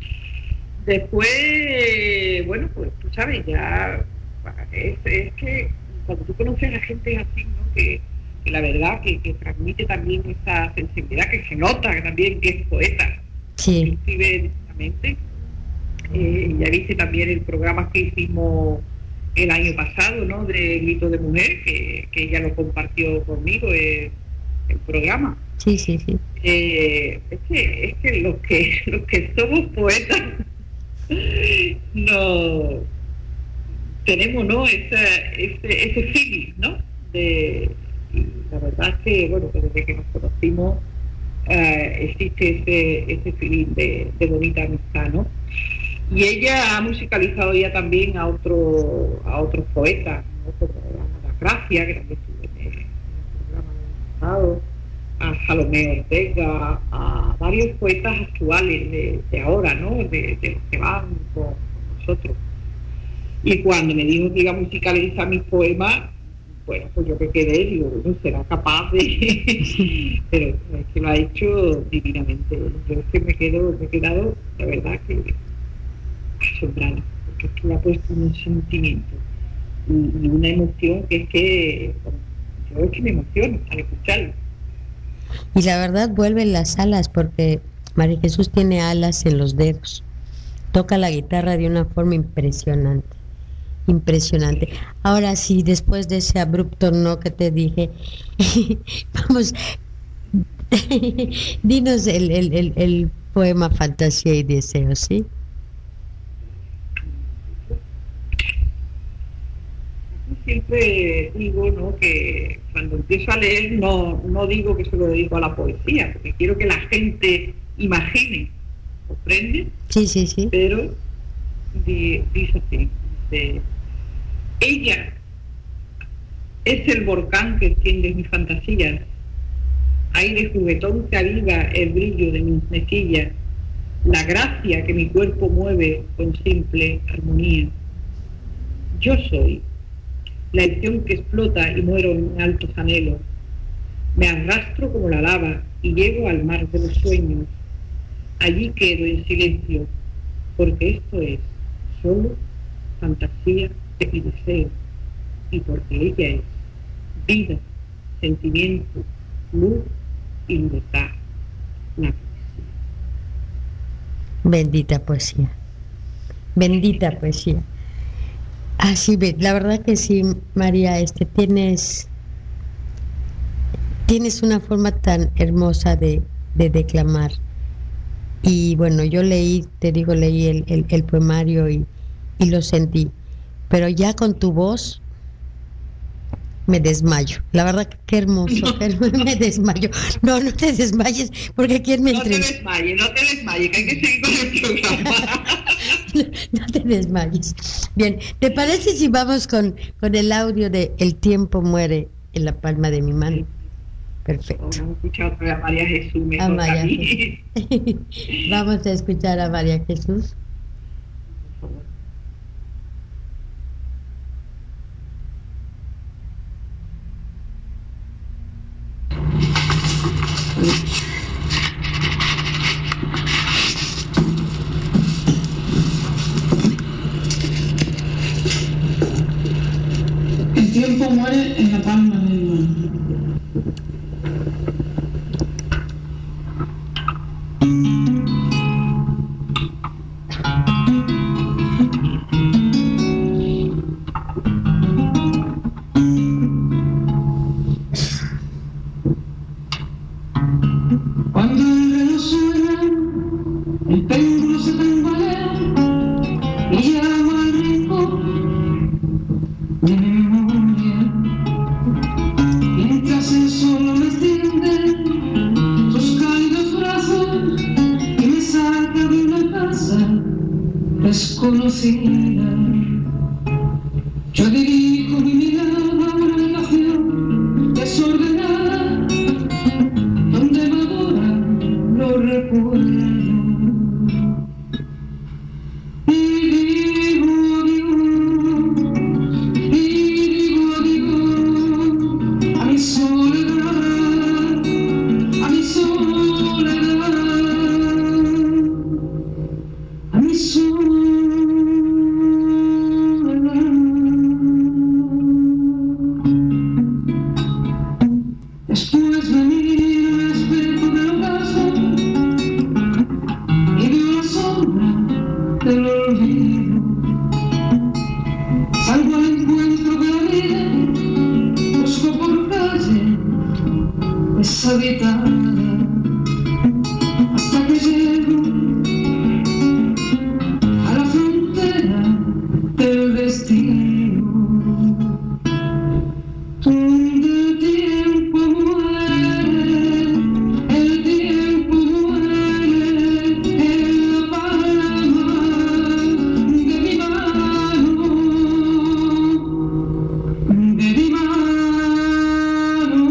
Después, bueno, pues tú sabes, ya es, es que cuando tú conoces a la gente así, ¿no? Que, que la verdad que, que transmite también esa sensibilidad, que se nota también que es poeta, sí, que escribe directamente. Eh, ya viste también el programa que hicimos el año pasado, ¿no? De Grito de Mujer, que, que ella lo compartió conmigo, el, el programa. Sí, sí, sí. Eh, es que, es que los que los que somos poetas no tenemos, ¿no? Esa, ese, ese feeling, ¿no? De, y la verdad es que, bueno, que desde que nos conocimos uh, existe ese, ese feeling de, de bonita amistad, ¿no? Y ella ha musicalizado ya también a otro a otros poetas, ¿no? Como a La Gracia, que también estuvo en el programa del pasado, a Salomé Ortega, a varios poetas actuales de, de ahora, ¿no? De, de los que van con, con nosotros. Y cuando me dijo que iba a musicalizar mis poemas, bueno, pues yo me quedé, digo, bueno, será capaz de... Pero es que lo ha hecho divinamente. Yo es que me quedo, me he quedado, la verdad, que asombrada, porque es que le ha puesto un sentimiento y, y una emoción que es que, bueno, yo es que me emociono al escucharlo. Y la verdad vuelven las alas, porque María Jesús tiene alas en los dedos. Toca la guitarra de una forma impresionante. Impresionante. Ahora sí, después de ese abrupto no que te dije, vamos, dinos el, el, el, el poema Fantasía y Deseo, ¿sí? Siempre digo, ¿no?, que cuando empiezo a leer no, no digo que se lo dedico a la poesía, porque quiero que la gente imagine, ¿comprende? Sí, sí, sí. Pero di, dice así, dice, ella es el volcán que extiende mis fantasías, aire juguetón que aviva el brillo de mis mejillas, la gracia que mi cuerpo mueve con simple armonía. Yo soy la elección que explota y muero en altos anhelos. Me arrastro como la lava y llego al mar de los sueños. Allí quedo en silencio, porque esto es solo fantasía y deseo, y porque ella es vida, sentimiento, luz y libertad, la poesía. Bendita poesía. Bendita poesía. Así ve, la verdad que sí, María, este tienes tienes una forma tan hermosa de, de declamar. Y bueno, yo leí, te digo, leí el, el, el poemario y, y lo sentí. Pero ya con tu voz me desmayo. La verdad que qué hermoso, No. qué hermoso, me desmayo. No, no te desmayes, porque quién me No te entrevista. desmayes, no te desmayes, que hay que seguir con el programa. No, no te desmayes. Bien, ¿te parece si vamos con, con el audio de El tiempo muere en la palma de mi mano? Perfecto. Vamos a escuchar otra vez a María Jesús, me A toca María a mí. Jesús. Vamos a escuchar a María Jesús. Por favor. El tiempo muere en la palma de mi mano. Cuando el reloj suena, el péndulo se tambalea y llama al rincón de mi memoria. Mientras el sol me extiende sus cálidos brazos y me saca de una casa desconocida, yo dirijo mi mirada a una nación desordenada donde maduran los recuerdos. Y digo adiós, y digo adiós a mi soledad, a mi soledad, a mi soledad. Después me miro al espejo del ocaso y veo la sombra del olvido. Salgo al encuentro de la vida, busco por calle deshabitada, hasta que llego a la frontera del destino, donde el tiempo muere, el tiempo muere en la palma de mi mano, de mi mano.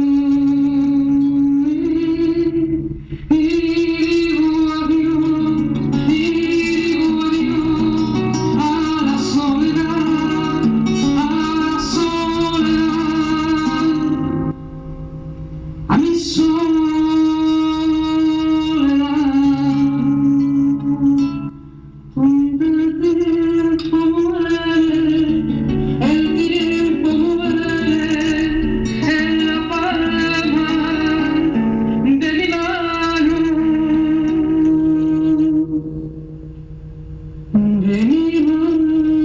Y digo adiós, y digo adiós a la soledad, a la soledad, a mi soledad, donde el tiempo muere, el tiempo muere en la palma de mi mano, de mi mano.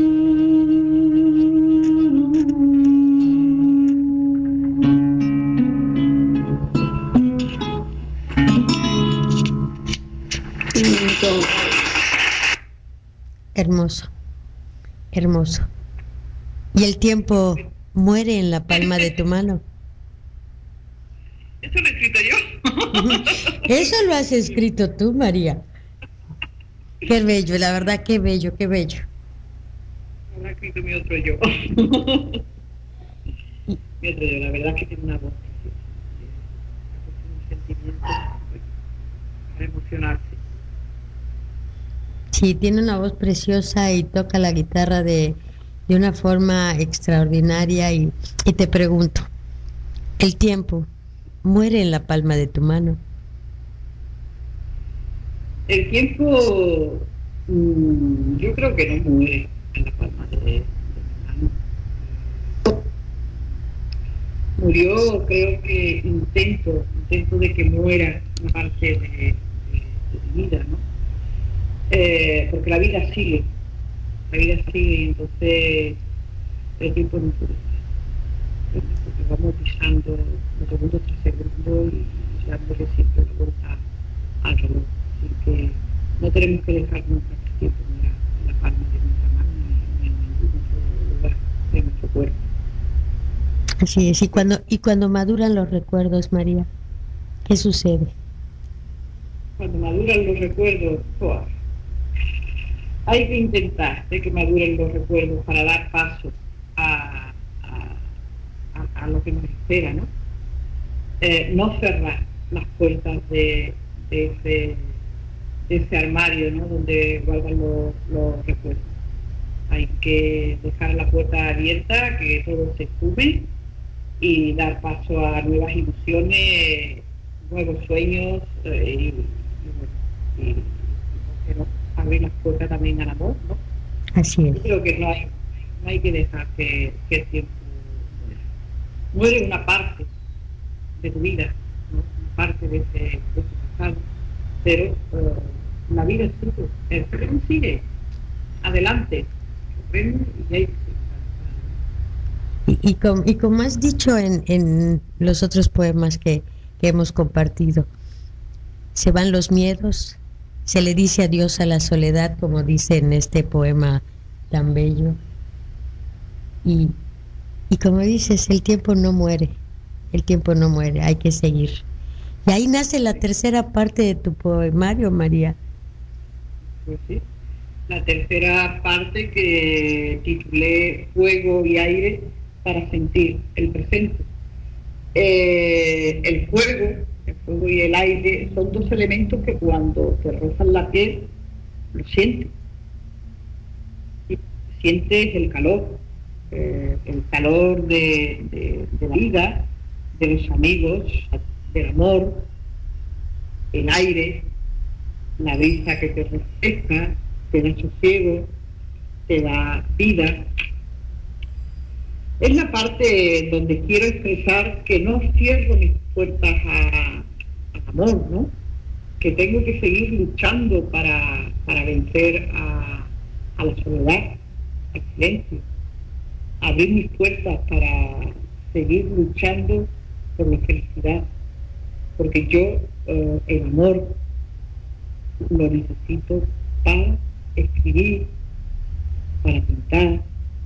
Hermoso, hermoso. Y el tiempo muere en la palma de tu mano. Eso lo he escrito yo. Eso lo has escrito tú, María. Qué bello, la verdad, qué bello, qué bello. Lo ha escrito mi otro yo. Mi otro yo, la verdad es que tiene una voz preciosa, un sentimiento pues, para emocionarse. Sí, tiene una voz preciosa y toca la guitarra de, de una forma extraordinaria y, y te pregunto, ¿el tiempo muere en la palma de tu mano? El tiempo, mmm, yo creo que no muere en la palma de, de mi mano. Murió, creo que intento, intento de que muera una parte de, de, de mi vida, ¿no? eh, porque la vida sigue, la vida sigue y entonces el tiempo no puede ser, porque vamos pisando de segundo tras segundo y dándole siempre la vuelta al reloj, así que no tenemos que dejar nunca el tiempo en la, en la palma de nuestra mano ni en ningún otro lugar de nuestro cuerpo. Así es, y cuando, y cuando maduran los recuerdos, María, ¿qué sucede? Cuando maduran los recuerdos, ¡oh! Hay que intentar de que maduren los recuerdos para dar paso a, a, a, a lo que nos espera, ¿no? Eh, no cerrar las puertas de, de, ese, de ese armario, ¿no? Donde guardan los, los recuerdos. Hay que dejar la puerta abierta, que todo se esfume y dar paso a nuevas ilusiones, nuevos sueños eh, y, y, y, y, y no, abrir las puertas también al amor, ¿no? Así es. Yo creo que no hay, no hay que dejar que, que el tiempo muere. Muere una parte de tu vida, ¿no? Una parte de ese, de ese pasado, pero uh, la vida sigue, el tren sigue adelante, el tren y hay que Y, y, com, y como has dicho en, en los otros poemas que, que hemos compartido, se van los miedos, se le dice adiós a la soledad, como dice en este poema tan bello, y, y como dices, el tiempo no muere, el tiempo no muere, hay que seguir. Y ahí nace la tercera parte de tu poemario, María. Pues sí, la tercera parte que titulé Fuego y Aire para sentir el presente. Eh, el fuego, el fuego y el aire son dos elementos que cuando te rozan la piel, lo sientes. Y sientes el calor, eh, el calor de, de, de la vida, de los amigos, del amor, el aire, la brisa que te refresca, te da sosiego, te da vida. Es la parte donde quiero expresar que no cierro mis puertas a, al amor, ¿no? Que tengo que seguir luchando para, para vencer a, a la soledad, al silencio. Abrir mis puertas para seguir luchando por la felicidad. Porque yo eh, el amor lo necesito para escribir, para pintar,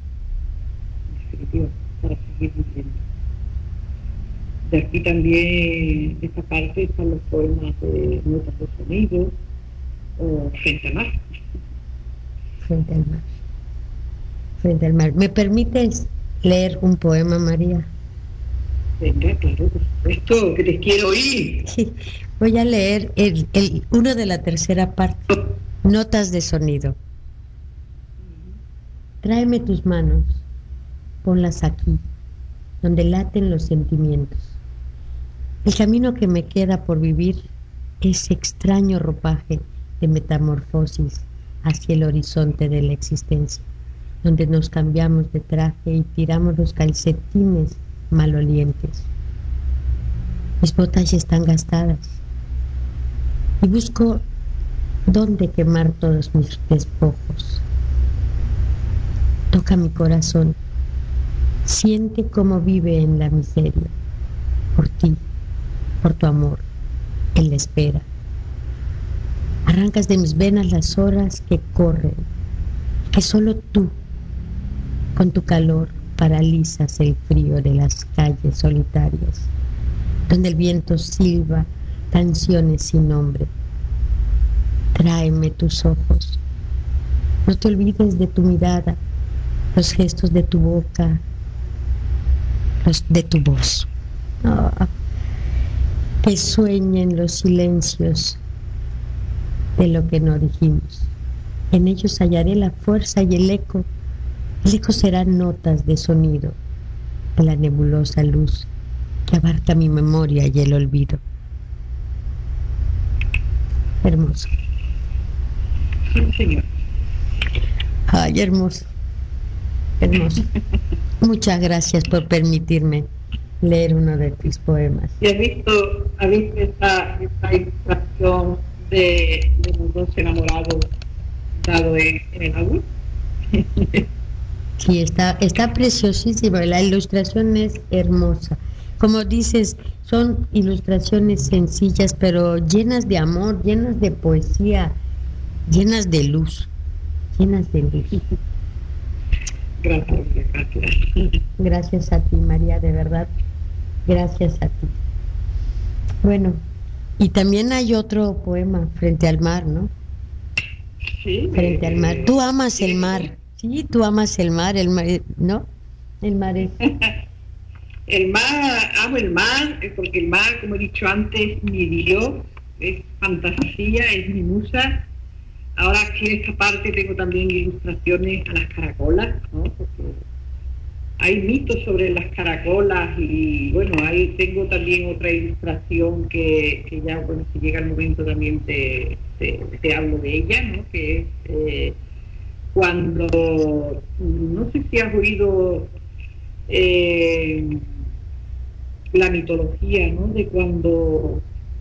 para seguir viviendo. De aquí también, de esta parte, están los poemas de Notas de Sonido, o Frente al Mar. Frente al mar. Frente al mar. ¿Me permites leer un poema, María? Venga, claro, por supuesto, que te quiero oír. Sí, voy a leer el, el, uno de la tercera parte, Notas de Sonido. Tráeme tus manos, ponlas aquí, donde laten los sentimientos. El camino que me queda por vivir es extraño ropaje de metamorfosis hacia el horizonte de la existencia, donde nos cambiamos de traje y tiramos los calcetines malolientes. Mis botas ya están gastadas y busco dónde quemar todos mis despojos. Toca mi corazón. Siente cómo vive en la miseria, por ti, por tu amor, en la espera. Arrancas de mis venas las horas que corren, que solo tú, con tu calor, paralizas el frío de las calles solitarias, donde el viento silba canciones sin nombre. Tráeme tus ojos, no te olvides de tu mirada, los gestos de tu boca, los de tu voz. Oh, que sueñen los silencios de lo que no dijimos. En ellos hallaré la fuerza y el eco. El eco serán notas de sonido de la nebulosa luz que abarca mi memoria y el olvido. Hermoso. Sí, señor. Ay, hermoso. Hermoso. Muchas gracias por permitirme leer uno de tus poemas. ¿Y has visto, has visto esta, esta ilustración de, de los dos enamorados pintado en, en el agua. Sí, está, está preciosísimo, la ilustración es hermosa. Como dices, son ilustraciones sencillas, pero llenas de amor, llenas de poesía, llenas de luz, llenas de luz. Gracias, gracias. Gracias a ti, María, de verdad, gracias a ti. Bueno, y también hay otro poema, Frente al mar, ¿no? Sí. Frente al mar. Tú amas sí. el mar, sí, tú amas el mar, el mar, ¿no? El mar es... El mar, amo el mar, porque el mar, como he dicho antes, mi Dios, es fantasía, es mi musa. Ahora aquí en esta parte tengo también ilustraciones a las caracolas, ¿no? Porque hay mitos sobre las caracolas y bueno, ahí tengo también otra ilustración que, que ya, bueno, si llega el momento también te, te, te hablo de ella, ¿no? Que es eh, cuando, no sé si has oído eh, la mitología, ¿no? De cuando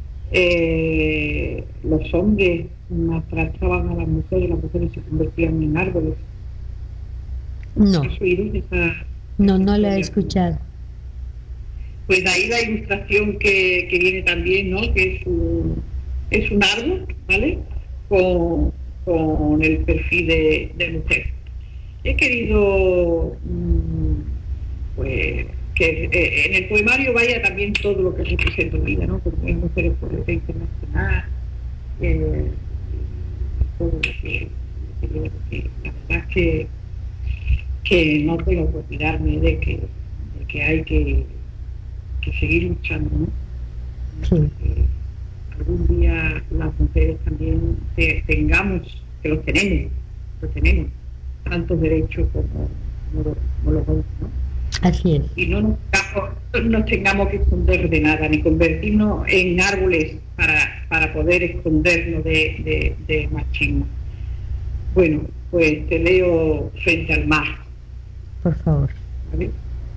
eh, los hombres maltrataban a las mujeres, las mujeres se convertían en árboles. No, ¿Has oído esa? no, no la he escuchado. Pues ahí la ilustración que, que viene también, ¿no? Que es un, es un árbol, ¿vale? Con, con el perfil de, de mujer. He querido, mmm, pues, que eh, en el poemario vaya también todo lo que representa la vida, ¿no? Como es Mujeres por el Día Internacional, eh, todo lo que, que, que la verdad es que, que no tengo que olvidarme de que, de que hay que, que seguir luchando, ¿no? Sí. Que algún día las mujeres también te, tengamos, que los tenemos, los tenemos, tantos derechos como, como, como los hombres, ¿no? Así es. Y no nos, no nos tengamos que esconder de nada, ni convertirnos en árboles para, para poder escondernos de, de, de machismo. Bueno, pues te leo Frente al mar. Por favor. ¿Vale?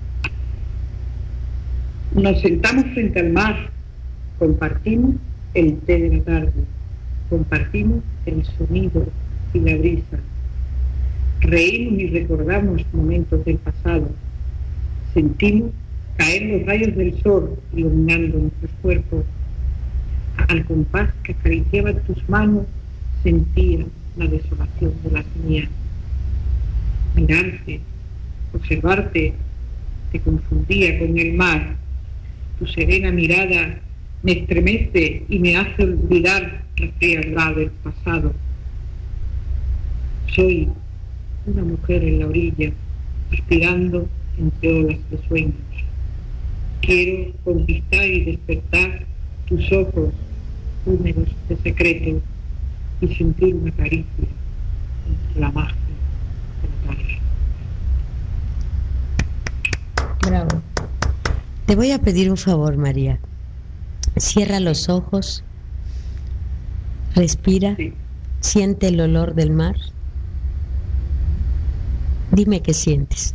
Nos sentamos frente al mar, compartimos el té de la tarde, compartimos el sonido y la brisa, reímos y recordamos momentos del pasado, sentimos caer los rayos del sol iluminando nuestros cuerpos. Al compás que acariciaban tus manos, sentía la desolación de las mías. Mirarte, observarte, te confundía con el mar. Tu serena mirada me estremece y me hace olvidar la frialdad del pasado. Soy una mujer en la orilla, aspirando entre olas de sueños. Quiero conquistar y despertar tus ojos húmedos de secreto y sentir una caricia entre la magia de la tarde. Bravo. Te voy a pedir un favor, María. Cierra los ojos, respira, Sí. siente el olor del mar. Dime qué sientes.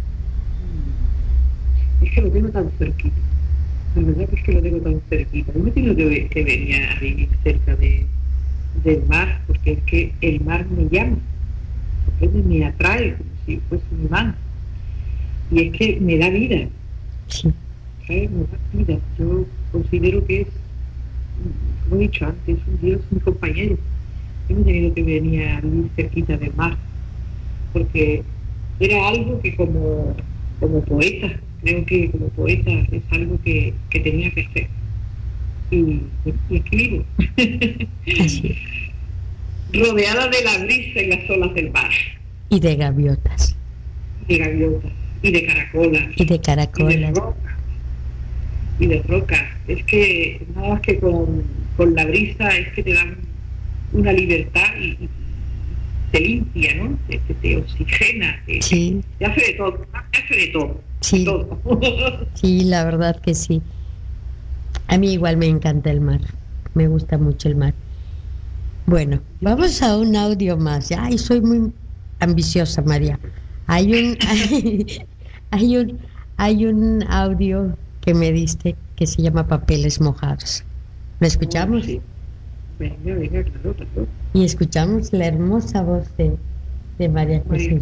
Es que lo tengo tan cerquita. La verdad que es que lo tengo tan cerquita. Yo me tengo que, que venir a vivir cerca de, del mar, porque es que el mar me llama, porque me atrae como si fuese mi mano. Y es que me da vida. Sí. ¿Sabes? Me da vida. Yo considero que es, como he dicho antes, un Dios, mi compañero. Yo me he tenido que venir a vivir cerquita del mar, porque era algo que como, como poeta, creo que como poeta es algo que, que tenía que hacer. Y, y escribo. Así es. Rodeada de la brisa y las olas del mar. Y de gaviotas. De gaviotas. Y de caracolas. Y de Y de caracolas. rocas. Y de rocas. Es que nada más que con, con la brisa es que te dan una libertad y, y te limpia, ¿no? Te, te, te oxigena. Te, Sí. te hace de todo. Te hace de todo. Sí. De todo. Sí, la verdad que sí. A mí igual me encanta el mar. Me gusta mucho el mar. Bueno, vamos a un audio más. Ay, soy muy ambiciosa, María. Hay un hay, hay un hay un audio que me diste que se llama Papeles Mojados. ¿Lo escuchamos? Sí. Venga, venga, claro, claro. Y escuchamos la hermosa voz de, de María Jesús.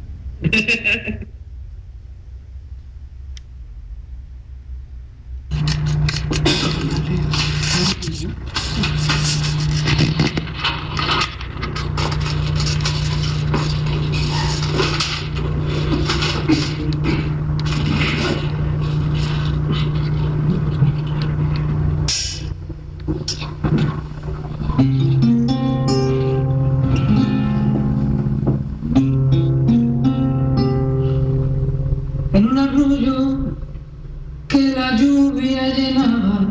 En un arroyo que la lluvia llenaba,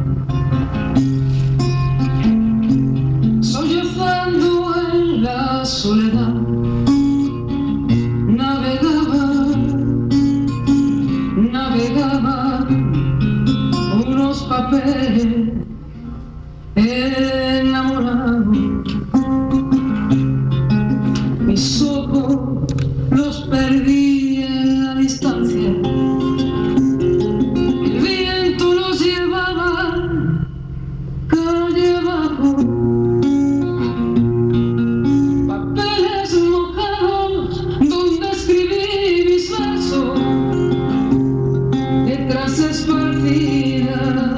sollozando en la soledad, navegaba, navegaba unos papeles enamorados. Mis ojos los perdí en la distancia, el viento los llevaba calle abajo, papeles mojados donde escribí mis versos, letras esparcidas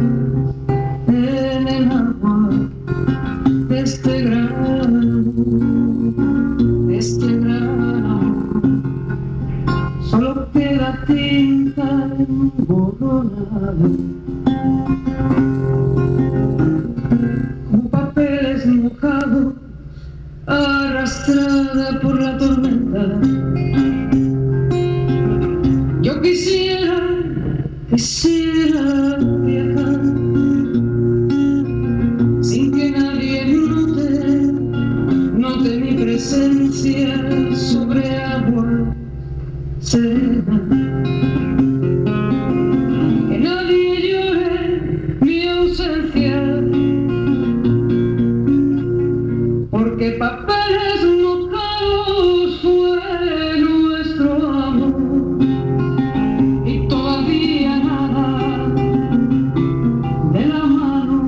en el agua de este grano, de este grano. Solo queda tinta emborronada, con papeles mojados, arrastrada por la tormenta. Yo quisiera, quisiera viajar, sin que nadie note, note mi presencia sobre agua serena. Que nadie llore mi ausencia, porque papeles mojados fue nuestro amor, y todavía nada de la mano,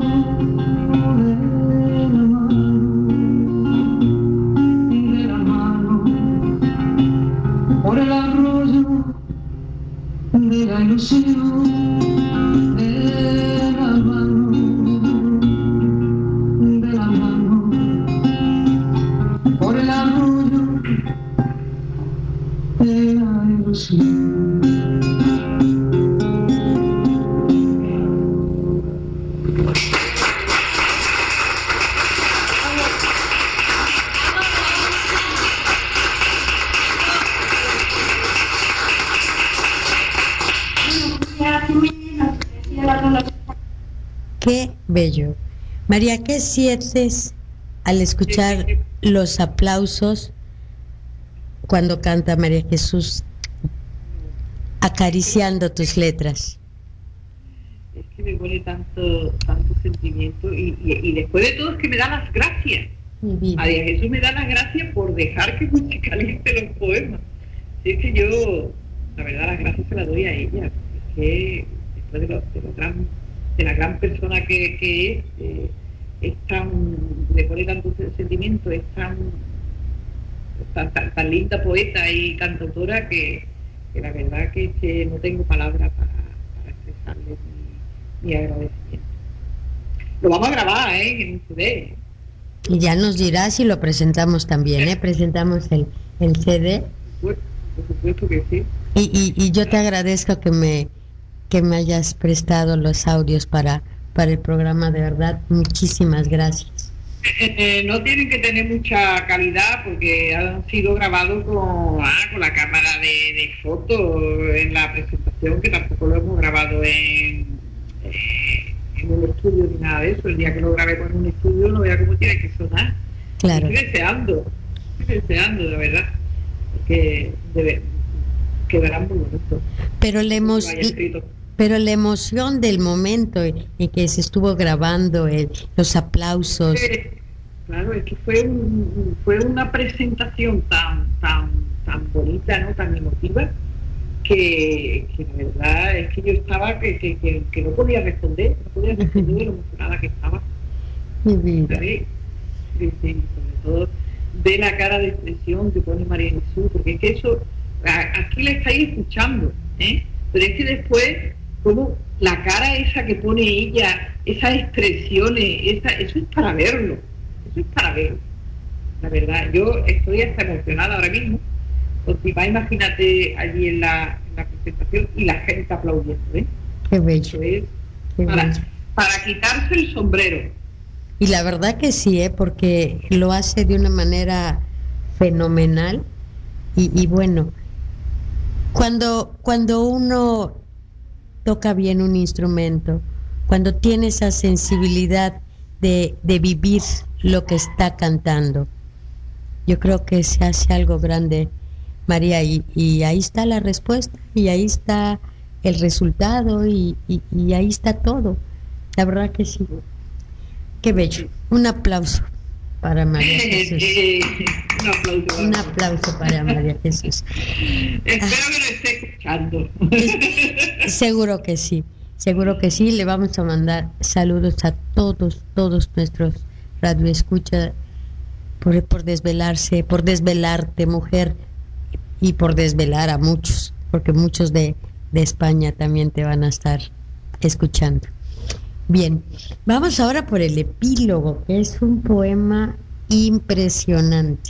de la mano, de la mano, por el arroyo de la ilusión, de la mano, de la mano, por el arroyo de la ilusión. Qué bello. María, ¿qué sientes al escuchar los aplausos cuando canta María Jesús acariciando tus letras? Es que me pone tanto, tanto sentimiento y, y, y después de todo es que me da las gracias. María Jesús me da las gracias por dejar que musicalice los poemas. Si es que yo, la verdad, las gracias se las doy a ella. Es que después de, lo, de, lo gran, de la gran persona que, que es, eh, es tan, le pone tanto sentimiento, es tan, tan, tan, tan linda poeta y cantautora que, que la verdad que, es que no tengo palabras para, para expresarle mi, mi agradecimiento. Lo vamos a grabar, ¿eh? En un C D. Y ya nos dirás si lo presentamos también, ¿eh? Presentamos el, el C D. Por supuesto que sí. Y, y, y yo te agradezco que me que me hayas prestado los audios para, para el programa, de verdad, muchísimas gracias. Eh, no tienen que tener mucha calidad porque han sido grabados con, ah, con la cámara de, de fotos en la presentación, que tampoco lo hemos grabado en, eh, en un estudio ni nada de eso. El día que lo grabé con un estudio no vea cómo tiene que sonar. Claro. Estoy deseando, estoy deseando, de verdad, porque debe, quedará muy bonito. Pero le hemos... Pero la emoción del momento en que se estuvo grabando, el, los aplausos. Claro, es que fue un, fue una presentación tan tan tan bonita, ¿no? Tan emotiva, que, que la verdad es que yo estaba que, que, que, que no podía responder, no podía responder de lo emocionada que estaba. Mi vida. ¿Sabes? Sí, sí, sobre todo de la cara de expresión que pone María Jesús, porque es que eso, a- aquí la estáis escuchando, ¿eh? Pero es que después, como la cara esa que pone ella, esas expresiones, esa, eso es para verlo, eso es para verlo. La verdad, yo estoy hasta emocionada ahora mismo, porque va, imagínate allí en la, en la presentación y la gente aplaudiendo, ¿eh? Qué bello. Eso es Qué para, bello. para quitarse el sombrero. Y la verdad que sí, ¿eh? Porque lo hace de una manera fenomenal. Y, y bueno, cuando, cuando uno toca bien un instrumento, cuando tiene esa sensibilidad de, de vivir lo que está cantando, yo creo que se hace algo grande, María, y, y ahí está la respuesta, y ahí está el resultado, y, y, y ahí está todo. La verdad que sí. Qué bello. Un aplauso para María Jesús. Eh, un aplauso. Un aplauso para María Jesús. Espero que lo esté escuchando. Seguro que sí, seguro que sí. Le vamos a mandar saludos a todos, todos nuestros radioescuchas por, por desvelarse, por desvelarte, mujer, y por desvelar a muchos, porque muchos de, de España también te van a estar escuchando. Bien, vamos ahora por el epílogo, que es un poema impresionante.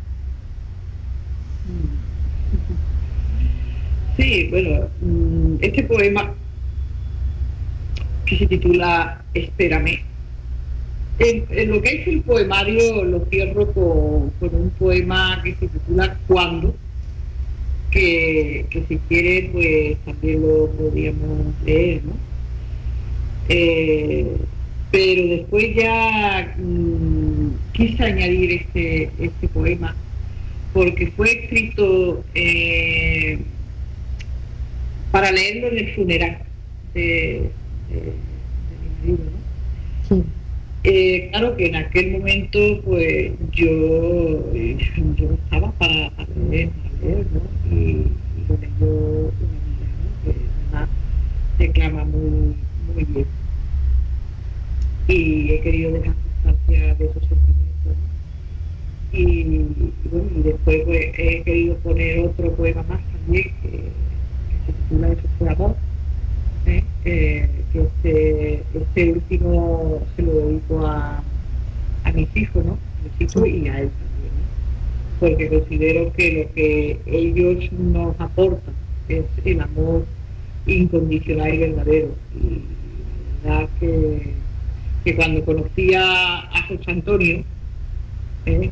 Sí, bueno, este poema que se titula Espérame. En, en lo que es el poemario lo cierro con, con un poema que se titula Cuando, que, que si quiere pues también lo podríamos leer, ¿no? Eh, pero después ya mmm, quise añadir este, este poema porque fue escrito eh, para leerlo en el funeral de, de, de mi marido, ¿no? Sí. Eh, claro que en aquel momento pues yo, eh, yo no estaba para, para leer, para leer, ¿no? Y, y lo leyó una amiga, ¿no? Que además declama muy, muy bien. Y he querido dejar constancia de esos sentimientos, ¿no? Y, y bueno, y después pues, he querido poner otro poema más también que, que se titula Eso fue amor, ¿eh? eh, que este, este último se lo dedico a, a mis hijos, ¿no? A mis hijos y a él también, ¿no? Porque considero que lo que ellos nos aportan es el amor incondicional y verdadero. Y la verdad que que cuando conocí a, a José Antonio, eh,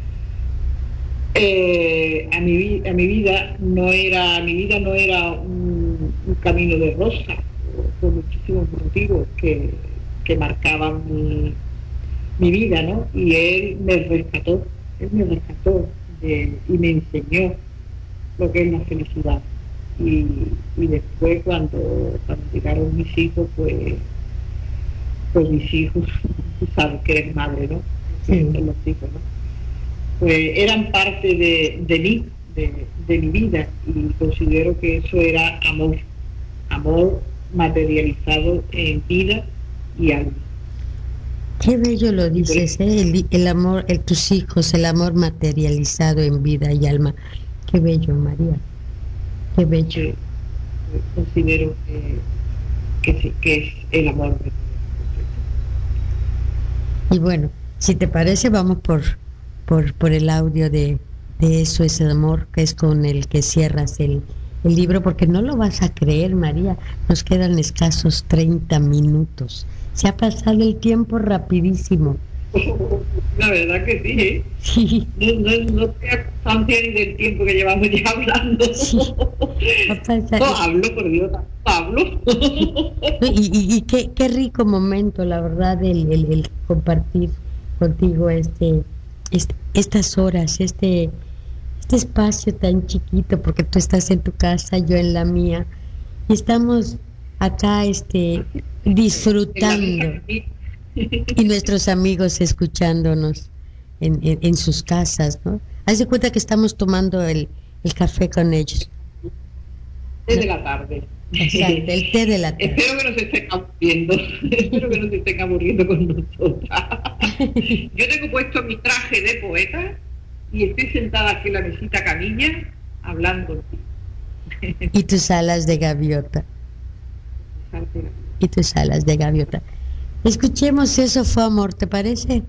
eh, a, mi, a mi vida no era mi vida no era un, un camino de rosa, por muchísimos motivos que, que marcaban mi, mi vida, ¿no? Y él me rescató, él me rescató de, y me enseñó lo que es la felicidad. Y, y después cuando, cuando llegaron mis hijos, pues pues mis hijos, tú sabes que eres madre, ¿no? Sí. Son los hijos, ¿no? Pues eran parte de, de mí, de, de mi vida, y considero que eso era amor, amor materializado en vida y alma. Qué bello lo dices, ¿eh? el, el amor, el, tus hijos, el amor materializado en vida y alma. Qué bello, María, qué bello. Que, considero que, que, que es el amor de Y bueno, si te parece, vamos por por, por el audio de, de Eso es el amor, que es con el que cierras el, el libro, porque no lo vas a creer, María, nos quedan escasos treinta minutos. Se ha pasado el tiempo rapidísimo. La verdad que sí, ¿eh? Sí. No, no, no te da constancia ni del tiempo que llevamos ya hablando. Sí. No, hablo, por Dios, hablo. Y, y, y qué, qué rico momento, la verdad, el, el, el compartir contigo este, este estas horas, este este espacio tan chiquito, porque tú estás en tu casa, yo en la mía, y estamos acá este disfrutando, y nuestros amigos escuchándonos en, en, en sus casas, ¿no? Haz de cuenta que estamos tomando el, el café con ellos. Desde la tarde. Exacto, el té de la tarde. Espero que no se estén aburriendo, espero que no se estén aburriendo con nosotras. Yo tengo puesto mi traje de poeta y estoy sentada aquí en la mesita camilla hablando. Y tus alas de gaviota. Y tus alas de gaviota. Escuchemos Eso fue amor, ¿te parece?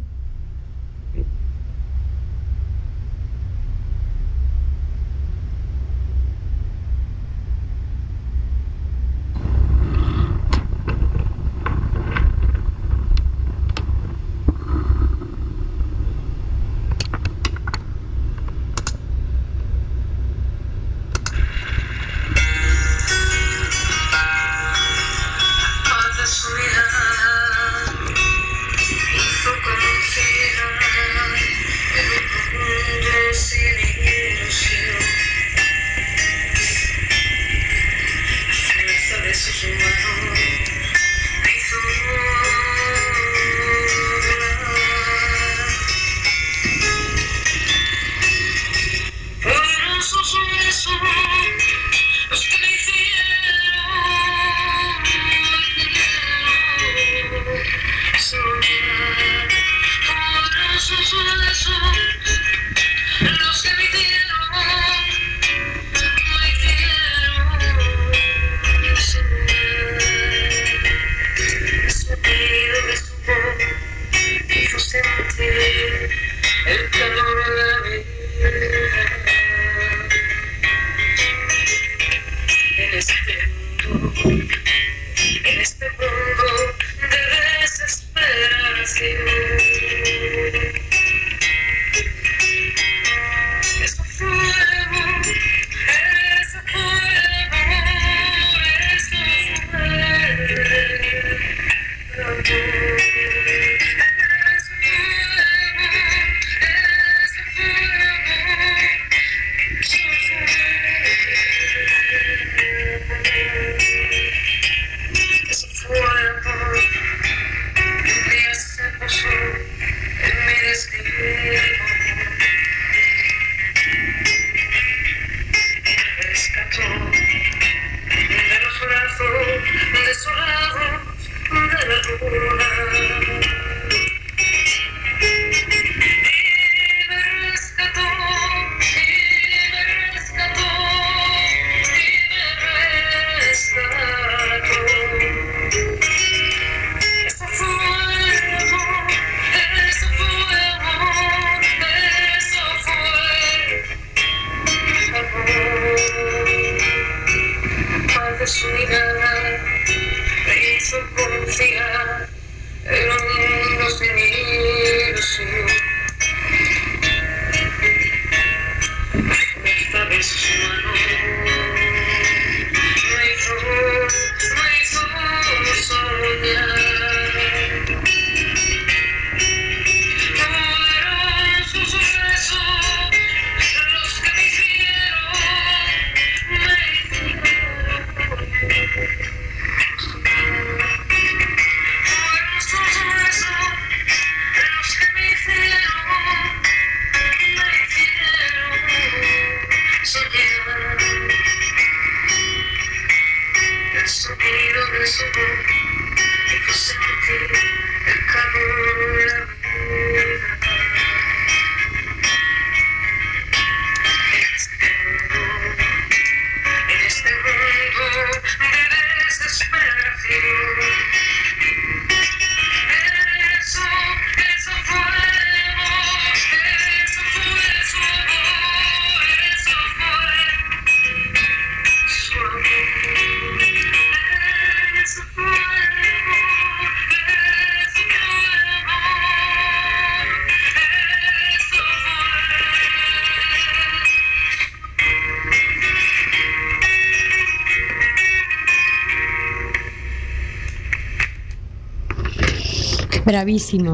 Bravísimo,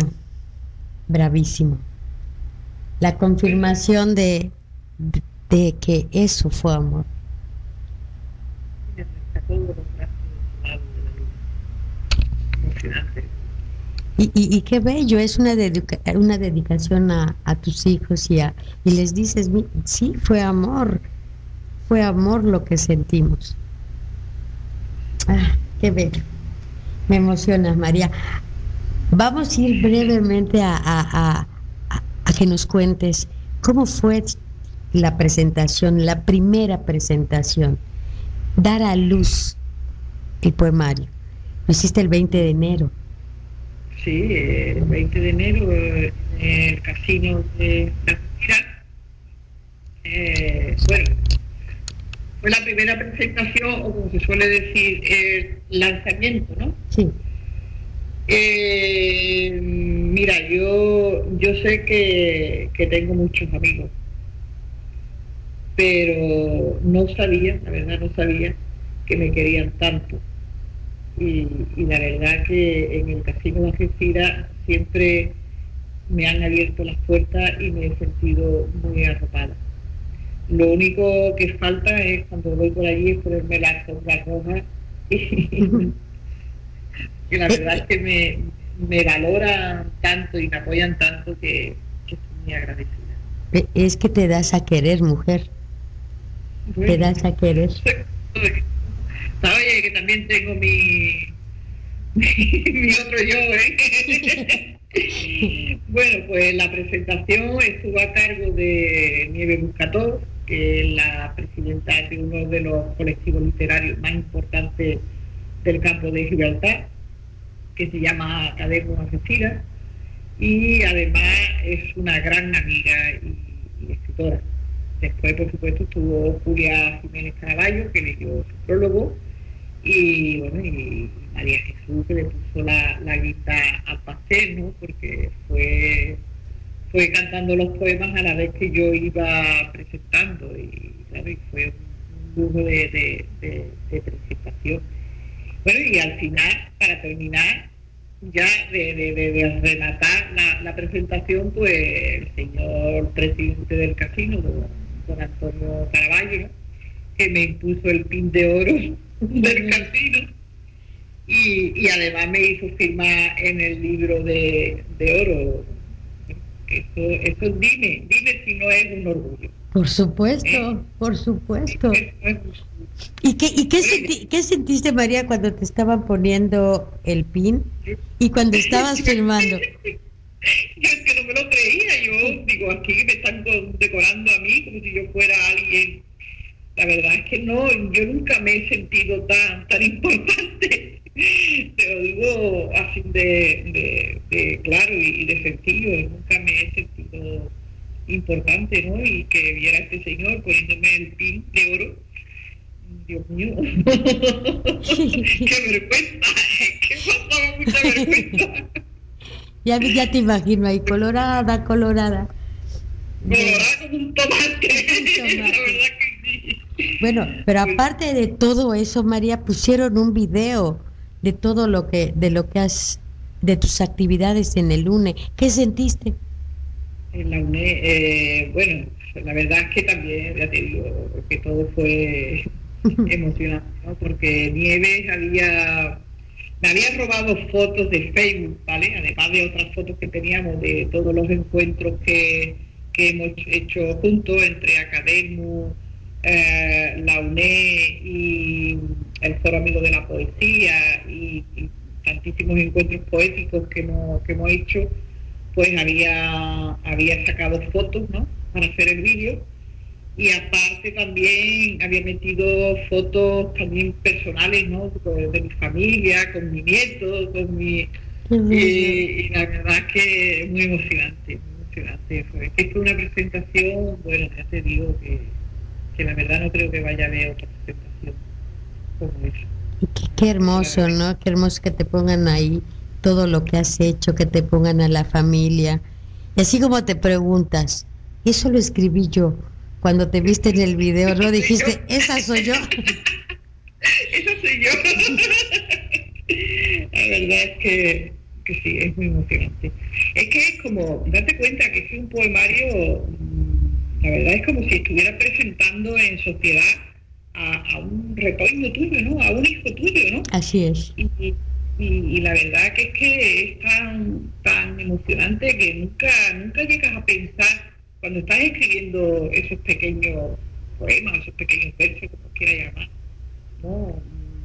bravísimo. La confirmación de, de que eso fue amor. Y, y, y qué bello, es una, dedica, una dedicación a, a tus hijos y, a, y les dices, sí, fue amor, fue amor lo que sentimos. Ah, qué bello. Me emocionas, María. Vamos a ir brevemente a, a, a, a, a que nos cuentes cómo fue la presentación, la primera presentación, dar a luz el poemario. Lo hiciste el veinte de enero. Sí, el veinte de enero en el casino de Algeciras. Eh, bueno, fue la primera presentación, o como se suele decir, el lanzamiento, ¿no? Sí. Eh, mira, yo yo sé que, que tengo muchos amigos, pero no sabía, la verdad no sabía que me querían tanto. Y, y la verdad que en el casino de Algeciras siempre me han abierto las puertas y me he sentido muy arropada. Lo único que falta es cuando voy por allí es ponerme la alfombra roja y que la verdad es que me, me valoran tanto y me apoyan tanto que, que estoy muy agradecida. Es que te das a querer, mujer. Bueno, te das a querer. Oye, que también tengo mi, mi, mi otro yo, ¿eh? Bueno, pues la presentación estuvo a cargo de Nieves Buscató, que es la presidenta de uno de los colectivos literarios más importantes del campo de Gibraltar, que se llama Academia Algeciras, y además es una gran amiga y, y escritora. Después, por supuesto, estuvo Julia Jiménez Caraballo, que leyó su prólogo, y bueno, y María Jesús, que le puso la, la guitarra al pastel, ¿no? Porque fue, fue cantando los poemas a la vez que yo iba presentando, y claro, y fue un lujo de, de, de, de presentación. Bueno, y al final, para terminar, ya de, de, de, de rematar la, la presentación, pues el señor presidente del casino, don, don Antonio Caraballo, que me impuso el pin de oro del casino y, y además me hizo firmar en el libro de, de oro. Eso, eso dime, dime si no es un orgullo. Por supuesto, ¿Eh? por supuesto. ¿Y qué, y qué, senti, qué sentiste, María, cuando te estaban poniendo el pin y cuando estabas firmando? Yo es que no me lo creía, yo digo, aquí me están decorando a mí como si yo fuera alguien. La verdad es que no, yo nunca me he sentido tan tan importante, te lo digo así de, de, de claro y de sencillo, nunca me he sentido importante, ¿no? Y que viera a este señor poniéndome el pin de oro, Dios mío, qué vergüenza, que pasaba mucha vergüenza. Ya, ya te imagino ahí, colorada, colorada. Colorada como un tomate, un tomate. La verdad que sí. Bueno, pero aparte de todo eso, María, pusieron un video de todo lo que, de lo que has, de tus actividades en el U N E. ¿Qué sentiste? En la U N E, eh, bueno, la verdad es que también, ya te digo, que todo fue emocionante, ¿no? Porque Nieves había, me había robado fotos de Facebook, ¿vale? Además de otras fotos que teníamos de todos los encuentros que, que hemos hecho juntos entre Academu, eh, la U N E y el Foro Amigo de la Poesía y, y tantísimos encuentros poéticos que hemos, que hemos hecho. Pues había, había sacado fotos, ¿no? Para hacer el vídeo, y aparte también había metido fotos también personales, ¿no? De mi familia, con mi nieto, con mi... Uh-huh. y, y la verdad es que es muy emocionante, muy emocionante. Fue, es fue una presentación, bueno, ya te digo que, que la verdad no creo que vaya a haber otra presentación como esa. Qué, qué hermoso, ¿no? Qué hermoso que te pongan ahí todo lo que has hecho, que te pongan a la familia. Y así como te preguntas, eso lo escribí yo. Cuando te viste en el video, ¿no? Dijiste, esa soy yo. Esa soy yo. La verdad es que, que sí, es muy emocionante. Es que es como, date cuenta que es un poemario, la verdad es como si estuviera presentando en sociedad a, a un retoño tuyo, ¿no? A un hijo tuyo, ¿no? Así es. Y, y, y la verdad que es que es tan, tan emocionante que nunca, nunca llegas a pensar, cuando estás escribiendo esos pequeños poemas, esos pequeños versos, como quieras llamar, ¿no?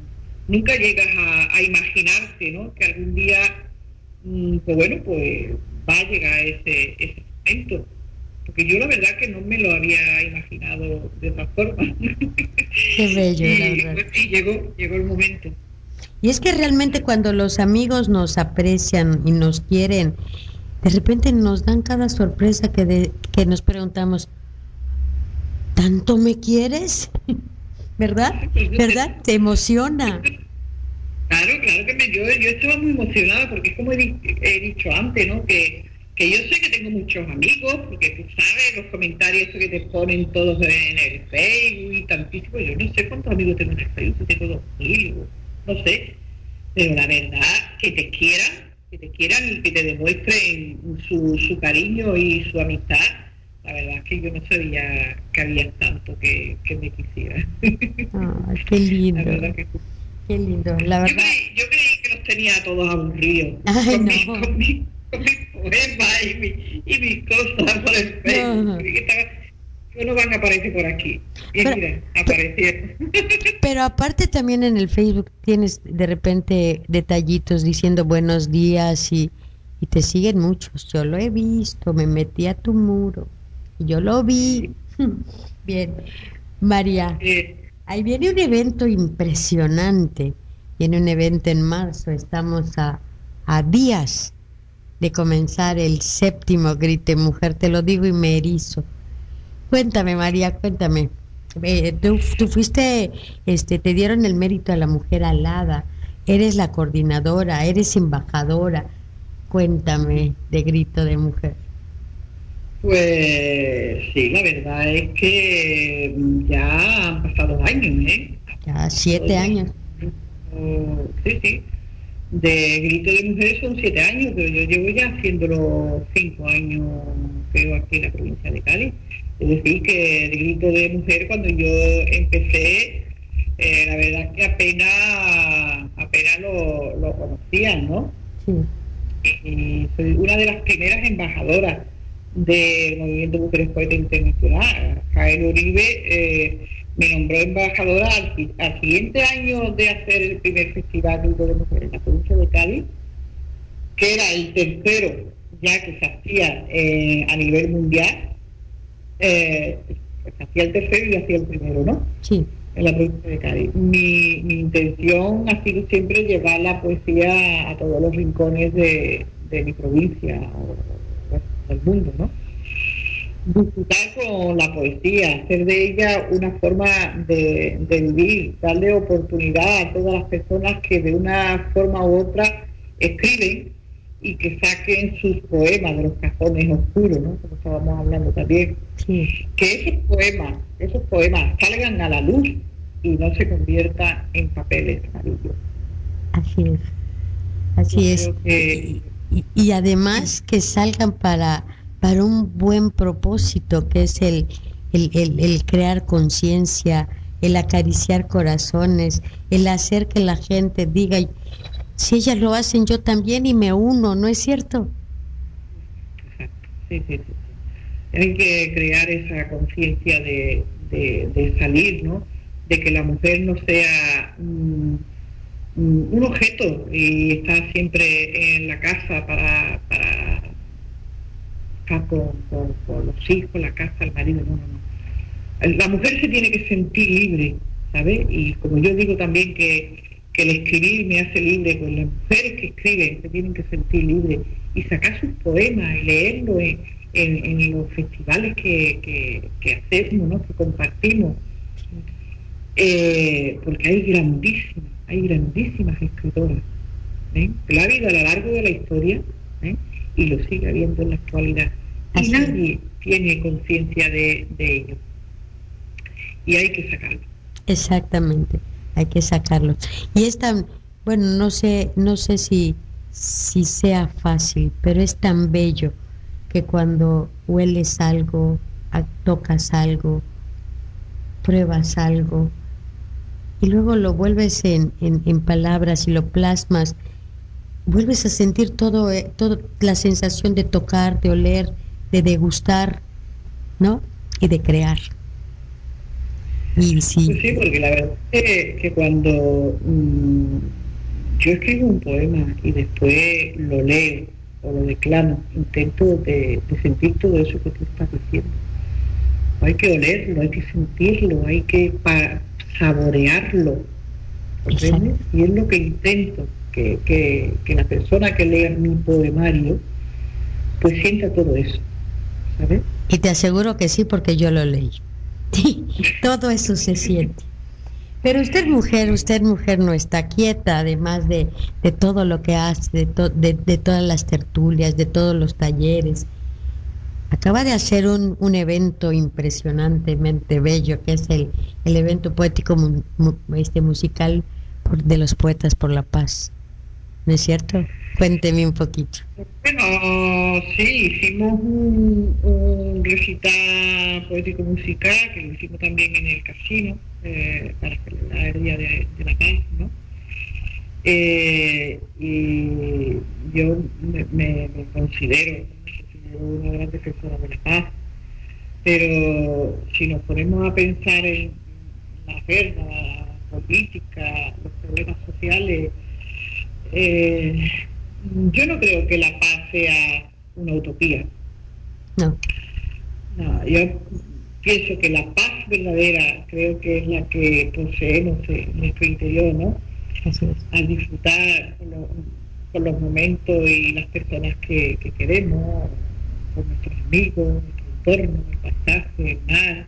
nunca llegas a, a imaginarte, ¿no? Que algún día, mm, pues bueno, pues va a llegar ese, ese momento. Porque yo la verdad que no me lo había imaginado de otra forma. Qué bello, y, la verdad. Pues sí, llegó, llegó el momento. Y es que realmente cuando los amigos nos aprecian y nos quieren, de repente nos dan cada sorpresa que, de, que nos preguntamos, ¿tanto me quieres? ¿Verdad? ¿Verdad? Te emociona. Claro, claro que me, yo, yo estaba muy emocionada porque es como he, di, he dicho antes, ¿no? Que, que yo sé que tengo muchos amigos, porque tú sabes los comentarios que te ponen todos en el Facebook y tantísimo, yo no sé cuántos amigos tengo en el Facebook, tengo dos mil, no sé, pero la verdad que te quieran, que te quieran y que te demuestren su, su cariño y su amistad, la verdad es que yo no sabía que había tanto que, que me quisiera. Ay, qué lindo. La verdad que qué lindo, la verdad. Yo creí, yo creí que los tenía todos aburridos. Ay, con, no. mi, con, mi, con mis poemas y, mi, y mis cosas por el Facebook. No. Que no van a aparecer por aquí. Y Pero, mira, aparecieron. Pero aparte también en el Facebook tienes de repente detallitos diciendo buenos días y, y te siguen muchos. Yo lo he visto, me metí a tu muro y yo lo vi. Bien, María, Eh, ahí viene un evento impresionante. Viene un evento en marzo. Estamos a, a días de comenzar el séptimo Grite Mujer. Te lo digo y me erizo. Cuéntame, María, cuéntame. Eh, tú, tú fuiste, este, te dieron el mérito a la mujer alada. Eres la coordinadora, eres embajadora. Cuéntame de Grito de Mujer. Pues sí, la verdad es que ya han pasado años, ¿eh? Ya siete años. Oh, sí, sí. De Grito de Mujeres son siete años, pero yo llevo ya haciéndolo cinco años, creo, aquí en la provincia de Cádiz. Es decir, que el Grito de Mujer, cuando yo empecé, eh, la verdad es que apenas, apenas lo, lo conocían, ¿no? Sí. Y soy una de las primeras embajadoras del Movimiento Mujeres Poetas Internacional. Jael Uribe eh, me nombró embajadora al, al siguiente año de hacer el primer festival Grito de Mujeres en la provincia de Cádiz, que era el tercero ya que se hacía eh, a nivel mundial. Eh, se hacía el tercero y hacía el primero, ¿no? Sí. En la provincia de Cádiz. Mi, mi intención ha sido siempre llevar la poesía a todos los rincones de, de mi provincia o bueno, del mundo, ¿no? Disfrutar con la poesía, hacer de ella una forma de, de vivir, darle oportunidad a todas las personas que de una forma u otra escriben y que saquen sus poemas de los cajones oscuros, ¿no? Como estábamos hablando también. Sí. Que esos poemas, esos poemas salgan a la luz y no se conviertan en papeles amarillos. Así es. Así Yo es. creo que- Y, y además que salgan para, para un buen propósito, que es el, el, el, el crear conciencia, el acariciar corazones, el hacer que la gente diga, si ellas lo hacen, yo también y me uno, ¿no es cierto? Sí, sí, sí. Hay que crear esa conciencia de, de, de salir, ¿no? De que la mujer no sea mm, mm, un objeto y está siempre en la casa para, para estar con, con, con los hijos, la casa, el marido, no, no, no. La mujer se tiene que sentir libre, ¿sabes? Y como yo digo también que que el escribir me hace libre, pues las mujeres que escriben se tienen que sentir libres y sacar sus poemas y leerlos en, en, en los festivales que, que, que hacemos, ¿no? Que compartimos, eh, porque hay grandísimas, hay grandísimas escritoras, ¿eh? Que lo ha habido a lo largo de la historia, ¿eh? Y lo sigue habiendo en la actualidad y Así nadie tiene conciencia de, de ello y hay que sacarlo. Exactamente, hay que sacarlo. Y es tan, bueno, no sé, no sé si, si sea fácil, pero es tan bello que cuando hueles algo, a- tocas algo, pruebas algo, y luego lo vuelves en, en, en palabras y lo plasmas, vuelves a sentir todo, eh, todo la sensación de tocar, de oler, de degustar, ¿no? Y de crear. Y sí. Pues sí, porque la verdad es que, que cuando mmm, yo escribo un poema y después lo leo o lo declamo, intento de, de sentir todo eso que tú estás diciendo. Hay que olerlo, hay que sentirlo, hay que pa- saborearlo, ¿comprendes? Y es lo que intento, que, que, que la persona que lea mi poemario pues sienta todo eso, ¿sabes? Y te aseguro que sí, porque yo lo leí. Todo eso se siente. Pero usted mujer, usted mujer no está quieta, además de, de todo lo que hace, de, to, de, de todas las tertulias, de todos los talleres. Acaba de hacer un, un evento impresionantemente bello, que es el, el evento poético mu, mu, este musical por, de los poetas por la paz. ¿No es cierto? Cuénteme un poquito. Bueno, sí, hicimos un, un recital poético musical que lo hicimos también en el casino eh, para celebrar el Día de, de la Paz, ¿no? Eh, y yo me, me, me considero, me considero una gran defensora de la paz, pero si nos ponemos a pensar en la guerra, la política, los problemas sociales, eh, yo no creo que la paz sea una utopía. No. No, yo pienso que la paz verdadera creo que es la que poseemos en nuestro interior, ¿no? Así es. Al disfrutar con los, con los momentos y las personas que, que queremos, con nuestros amigos, nuestro entorno, el paisaje, el mar.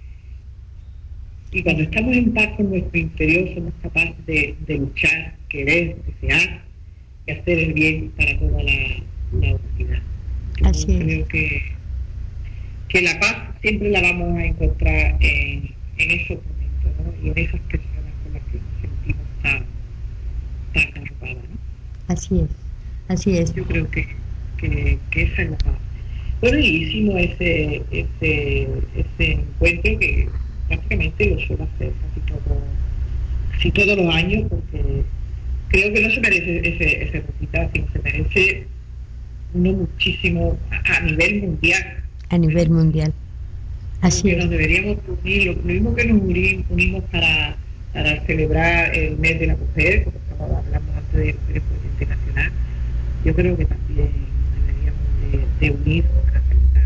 Y cuando estamos en paz con nuestro interior somos capaces de, de luchar, querer, desear y hacer el bien para toda la, la humanidad. Yo Así creo es. que, que la paz siempre la vamos a encontrar en, en esos momentos, ¿no? Y en esas personas con las que nos sentimos tan, tan arropadas, ¿no? Así es. Así es. Yo creo que, que, que esa es la paz. Bueno, y hicimos ese, ese, ese encuentro que prácticamente lo suelo hacer casi, todo, casi todos los años, porque creo que no se merece ese, ese recital, sino se merece no muchísimo a, a nivel mundial. A nivel mundial. Así que es. nos deberíamos unir, lo mismo que nos unimos, unimos para, para celebrar el mes de la mujer, como hablamos antes de Mujeres por el Internacional, yo creo que también deberíamos de, de unir para celebrar.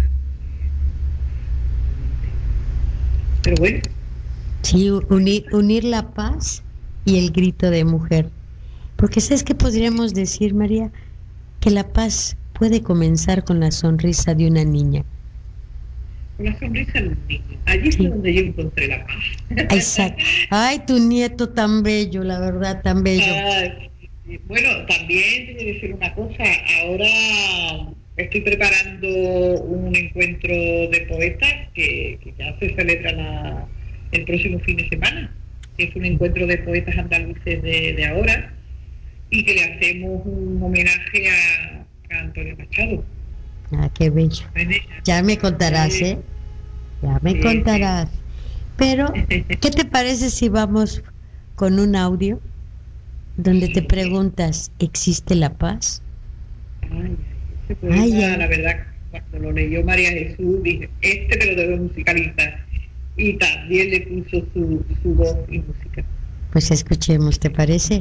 Pero bueno. Sí, unir, unir la paz y el grito de mujer. Porque ¿sabes qué podríamos decir, María? Que la paz puede comenzar con la sonrisa de una niña. Con la sonrisa de un niño. Allí Sí. fue donde yo encontré la paz. Exacto. Ay, tu nieto tan bello, la verdad, tan bello. Ah, sí. Bueno, también tengo que decir una cosa. Ahora estoy preparando un encuentro de poetas que, que ya se celebra la, el próximo fin de semana. Es un encuentro de poetas andaluces de, de ahora y que le hacemos un homenaje a, a Antonio Machado. Ah, qué bello. Ya me contarás, ¿eh? Ya me Sí, contarás. Pero, ¿qué te parece si vamos con un audio donde te preguntas, ¿existe la paz? Ay, ese poema, Ay, ay. la verdad, cuando lo leyó María Jesús, dije, este me lo debo musicalizar. Y también le puso su, su voz y música. Pues escuchemos, ¿te parece?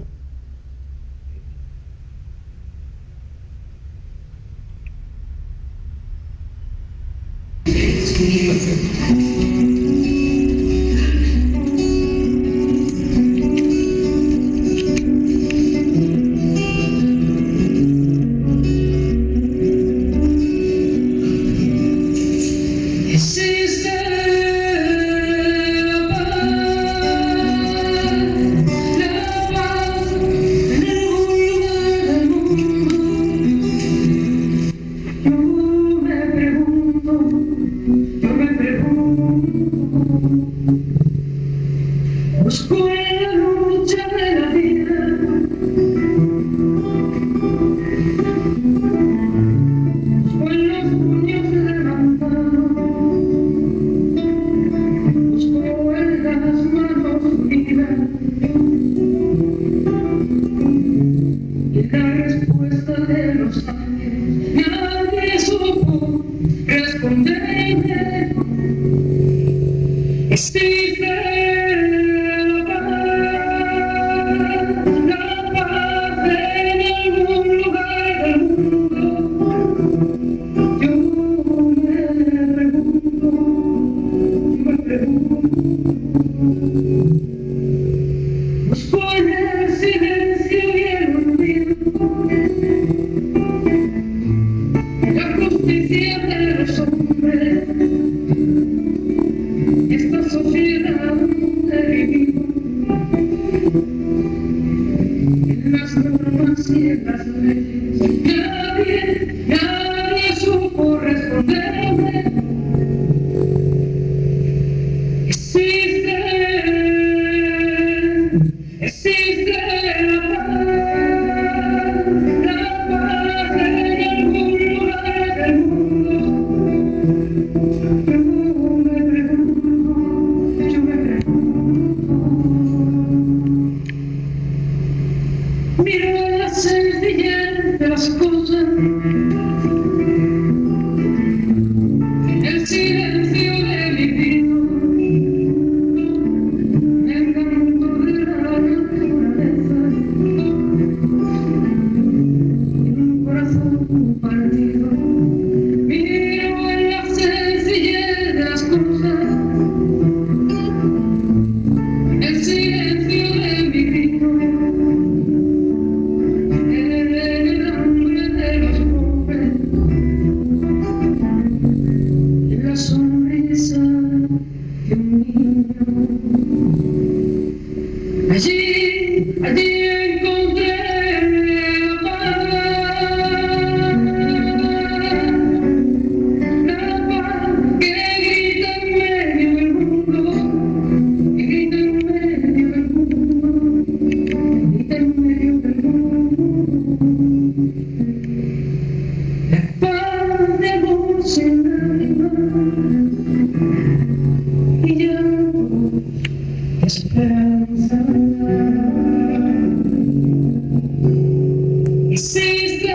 Existe la paz, la paz en las normas y en las leyes. Nadie, nadie supo responderme. Existe, existe la paz, la paz en algún lugar del mundo. Yo me pregunto, yo me pregunto. Miro la sencillez de las cosas, el silencio de mi vida, el canto de la naturaleza, en un corazón partido. Miro en la sencillez de las cosas, el silencio de mi grito, el hambre de los pobres, la sonrisa de un niño. Allí, allí encontré la paz, la paz que grita en medio del mundo, que grita en medio del mundo, que grita en medio del mundo. La paz de amor sin lágrimas y llanto, esperanza. Existe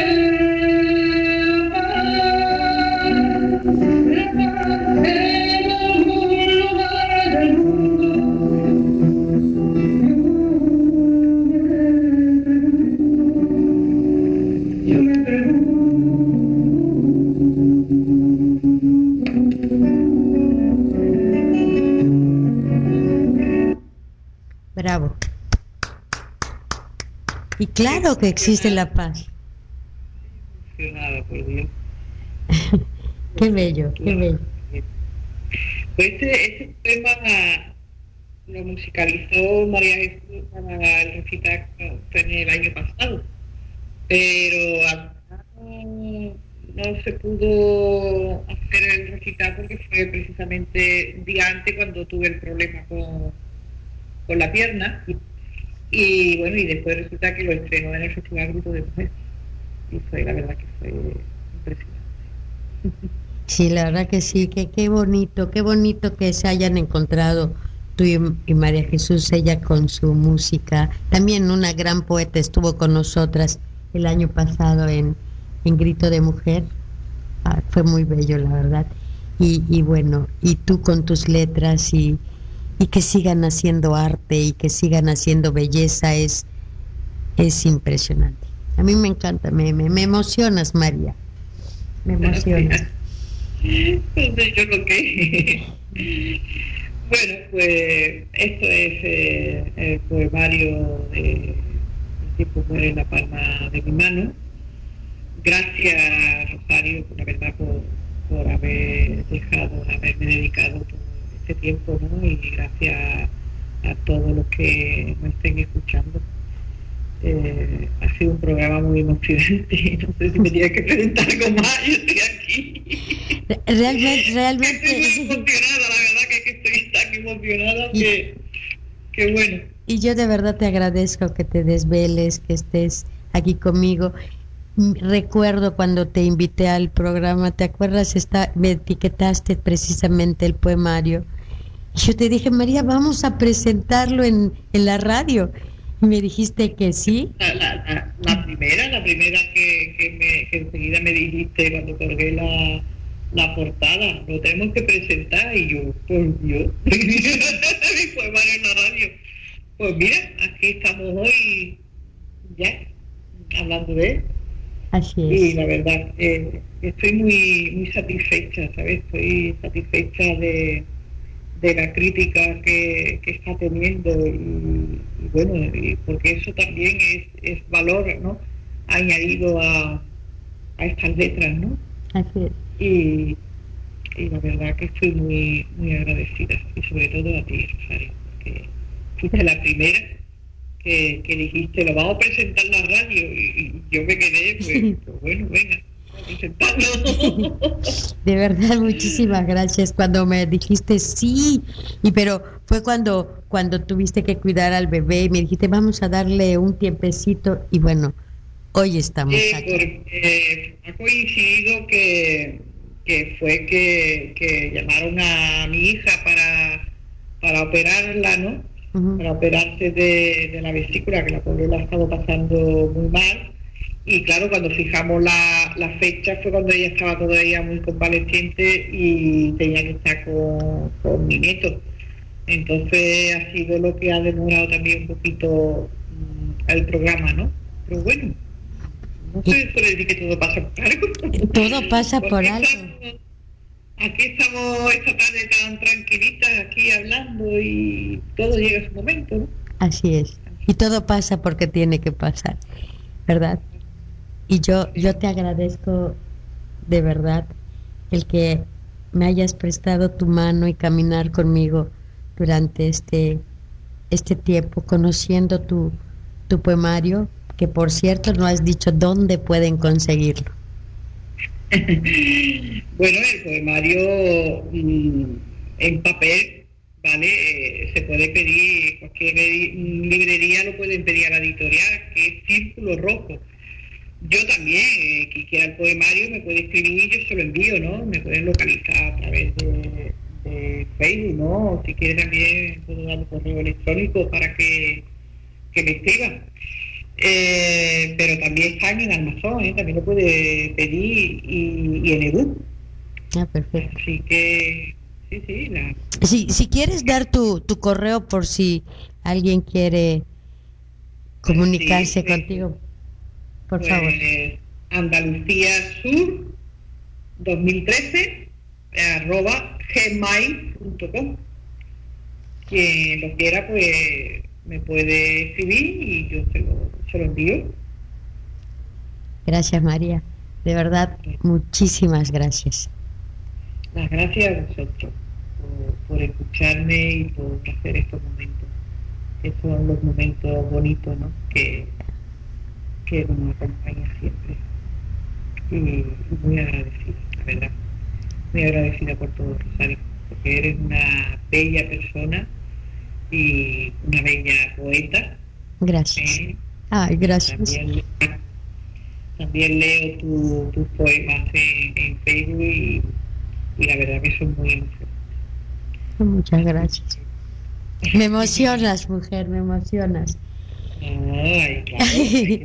la paz, la paz en algún lugar del mundo. Yo me pregunto, Bravo. Y claro que existe la paz. Emocionada, por Dios. Qué bello, qué bello. Pues este, este poema lo musicalizó María Jesús para el recital que fue en el año pasado, pero acá no, no se pudo hacer el recital porque fue precisamente un día antes cuando tuve el problema con, con la pierna y, y bueno, y después resulta que lo estrenó en el Festival Grupo de Mujeres y fue, la verdad que fue impresionante. Sí, la verdad que sí, que qué bonito, qué bonito que se hayan encontrado tú y, y María Jesús, ella con su música. También una gran poeta estuvo con nosotras el año pasado en, en Grito de Mujer. Ah, fue muy bello, la verdad. Y, y bueno, y tú con tus letras y, y que sigan haciendo arte y que sigan haciendo belleza es, es impresionante. A mí me encanta, me, me, me emocionas, María. Me emocionas. Entonces yo lo que bueno, pues esto es eh, el poemario de El tiempo muere en la palma de mi mano. Gracias, Rosario, la verdad, por, por haber dejado, haberme dedicado todo este tiempo, ¿no? Y gracias a todos los que me estén escuchando. Eh, ha sido un programa muy emocionante. No sé si me tenía que presentar algo más. Yo estoy aquí. Realmente, realmente. Estoy muy emocionada, la verdad que, que estoy tan emocionada y, que, que bueno. Y yo de verdad te agradezco que te desveles, que estés aquí conmigo. Recuerdo cuando te invité al programa, ¿te acuerdas? Está, me etiquetaste precisamente el poemario. Y yo te dije, María, vamos a presentarlo en, en la radio. Y me dijiste que sí. La, la, la, la primera, la primera que, que, me, que enseguida me dijiste cuando colgué la, la portada, lo tenemos que presentar. Y yo, por Dios, mi poemario en la radio. Pues mira, aquí estamos hoy ya hablando de él. Así es. Y la verdad, eh, estoy muy muy satisfecha, ¿sabes? Estoy satisfecha de, de la crítica que, que está teniendo y, y bueno, y porque eso también es, es valor, ¿no? Añadido a, a estas letras, ¿no? Así es. Y, y la verdad que estoy muy muy agradecida y sobre todo a ti, Rosario, porque fuiste la primera que, que dijiste, lo vamos a presentar en la radio, y, y yo me quedé, pues, pues bueno, venga, vamos a presentarlo. De verdad, muchísimas gracias cuando me dijiste sí, y pero fue cuando cuando tuviste que cuidar al bebé y me dijiste vamos a darle un tiempecito y bueno, hoy estamos Sí, aquí. porque ha coincidido que, que fue que, que llamaron a mi hija para, para operarla, ¿no? Uh-huh. Para operarse de, de la vesícula, que la pobre la ha estado pasando muy mal. Y claro, cuando fijamos la, la fecha fue cuando ella estaba todavía muy convaleciente y tenía que estar con, con mi nieto. Entonces ha sido lo que ha demorado también un poquito mm, el programa, ¿no? Pero bueno, no se suele decir que todo pasa por algo. Todo pasa por Porque algo. estamos- Aquí estamos esta tarde tan tranquilitas, aquí hablando y todo llega a su momento, ¿no? Así es. Y todo pasa porque tiene que pasar, ¿verdad? Y yo yo te agradezco de verdad el que me hayas prestado tu mano y caminar conmigo durante este este tiempo conociendo tu tu poemario, que por cierto no has dicho dónde pueden conseguirlo. Bueno, el poemario mm, en papel, ¿vale? Eh, se puede pedir, cualquier li- librería lo pueden pedir a la editorial, que es Círculo Rojo. Yo también, eh, quien quiera el poemario me puede escribir y yo se lo envío, ¿no? Me pueden localizar a través de, de Facebook, ¿no? O si quiere también puedo dar un correo electrónico para que, que me escriban. Eh, pero también están en Amazon, ¿eh? También lo puede pedir y, y en ebook. Ah, perfecto. Así que, sí, sí, la, Si, si quieres dar tu, tu correo por si alguien quiere comunicarse Sí, sí. contigo, por pues, favor. Andalucía Sur dos mil trece arroba gmail punto com. Quien lo quiera, pues me puede escribir y yo se lo, se lo envío. Gracias, María. De verdad, muchísimas gracias. Las gracias a vosotros por, por escucharme y por hacer estos momentos. Esos son los momentos bonitos, ¿no? Que, que nos acompañan siempre. Y, y muy agradecida, la verdad. Muy agradecida por todo, Rosario, porque eres una bella persona y una bella poeta. Gracias. ¿eh? Ay, gracias. También, también leo tu- tus poemas en, en Facebook y, y la verdad que son muy emocionantes. Muchas gracias. Me emocionas, mujer, me emocionas. Ay, claro. hay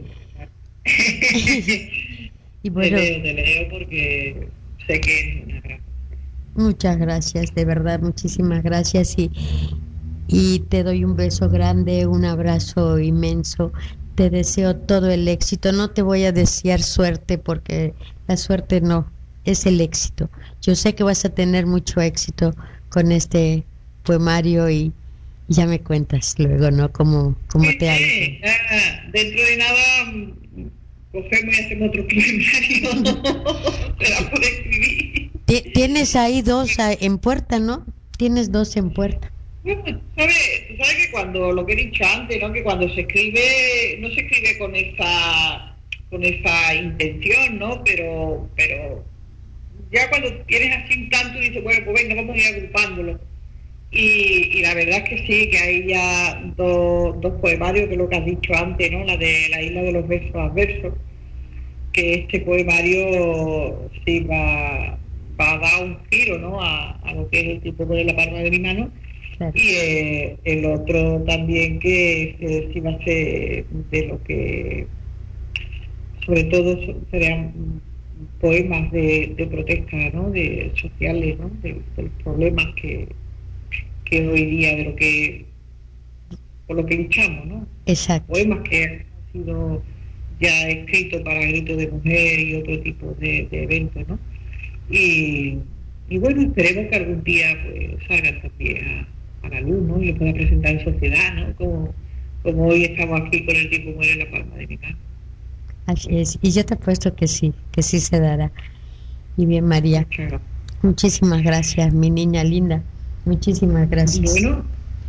que- Y bueno, te leo, te leo porque sé que es una gran... muchas gracias, de verdad, muchísimas gracias y, y te doy un beso grande, un abrazo inmenso. Te deseo todo el éxito. No te voy a desear suerte porque la suerte no, es el éxito. Yo sé que vas a tener mucho éxito con este poemario y y ya me cuentas luego, ¿no? Cómo, cómo te ha ido. Sí, ah, dentro de nada mm, cogemos y hacemos otro poemario. Te la puedo escribir. Ti- Tienes ahí dos ah, en puerta, ¿no? Tienes dos en puerta. Bueno, ¿sabes? Tú sabes que cuando, lo que he dicho antes, ¿no? Que cuando se escribe, no se escribe con esa, con esa intención, ¿no? Pero, pero ya cuando tienes así un tanto, dices, bueno, pues venga, vamos a ir agrupándolo. Y, y la verdad es que sí, que hay ya dos, dos poemarios, que es lo que has dicho antes, ¿no? La de la isla de los versos adversos, que este poemario sí va, va a dar un giro, ¿no? A, a lo que es el tipo de la palma de mi mano. Claro. Y eh, el otro también que eh, sí va a ser de lo que, sobre todo, so- serían poemas de, de protesta, ¿no? De sociales, ¿no? De, de los problemas que, que hoy día, de lo que, por lo que luchamos, ¿no? Exacto. Poemas que han sido ya escritos para gritos de mujer y otro tipo de, de eventos, ¿no? Y, y bueno, esperemos que algún día pues salgan también a, a la luz, ¿no? Y lo pueda presentar en sociedad, ¿no? Como, como hoy estamos aquí con el tipo muere en la palma de mi mano. Así es. Y yo te apuesto que sí, que sí se dará. Y bien, María, Muchas gracias. muchísimas gracias, mi niña linda. Muchísimas gracias. Bueno,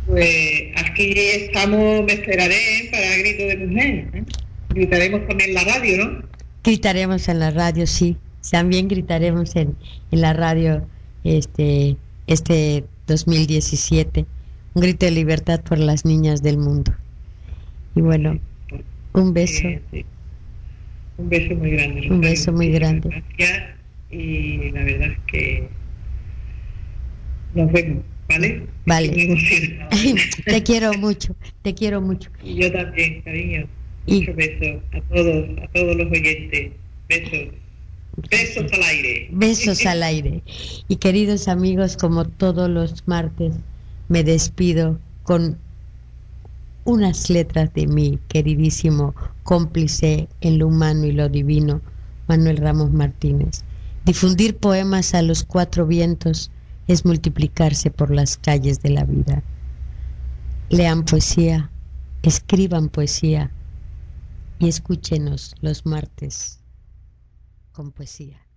Pues aquí estamos, me esperaré para Grito de Mujer, ¿eh? Gritaremos también en la radio, ¿no? Gritaremos en la radio, sí. También gritaremos en, en la radio este, este dos mil diecisiete. Un grito de libertad por las niñas del mundo. Y bueno, un beso. Sí, sí. Un beso muy grande. Un beso muy grande. Gracias. Y la verdad es que nos vemos, ¿vale? Vale. Te quiero mucho, te quiero mucho. Y yo también, cariño. Y... Muchos besos a todos, a todos los oyentes. Besos. Besos al aire. Besos al aire. Y queridos amigos, como todos los martes, me despido con unas letras de mi queridísimo cómplice en lo humano y lo divino, Manuel Ramos Martínez. Difundir poemas a los cuatro vientos es multiplicarse por las calles de la vida. Lean poesía, escriban poesía y escúchenos los martes con poesía.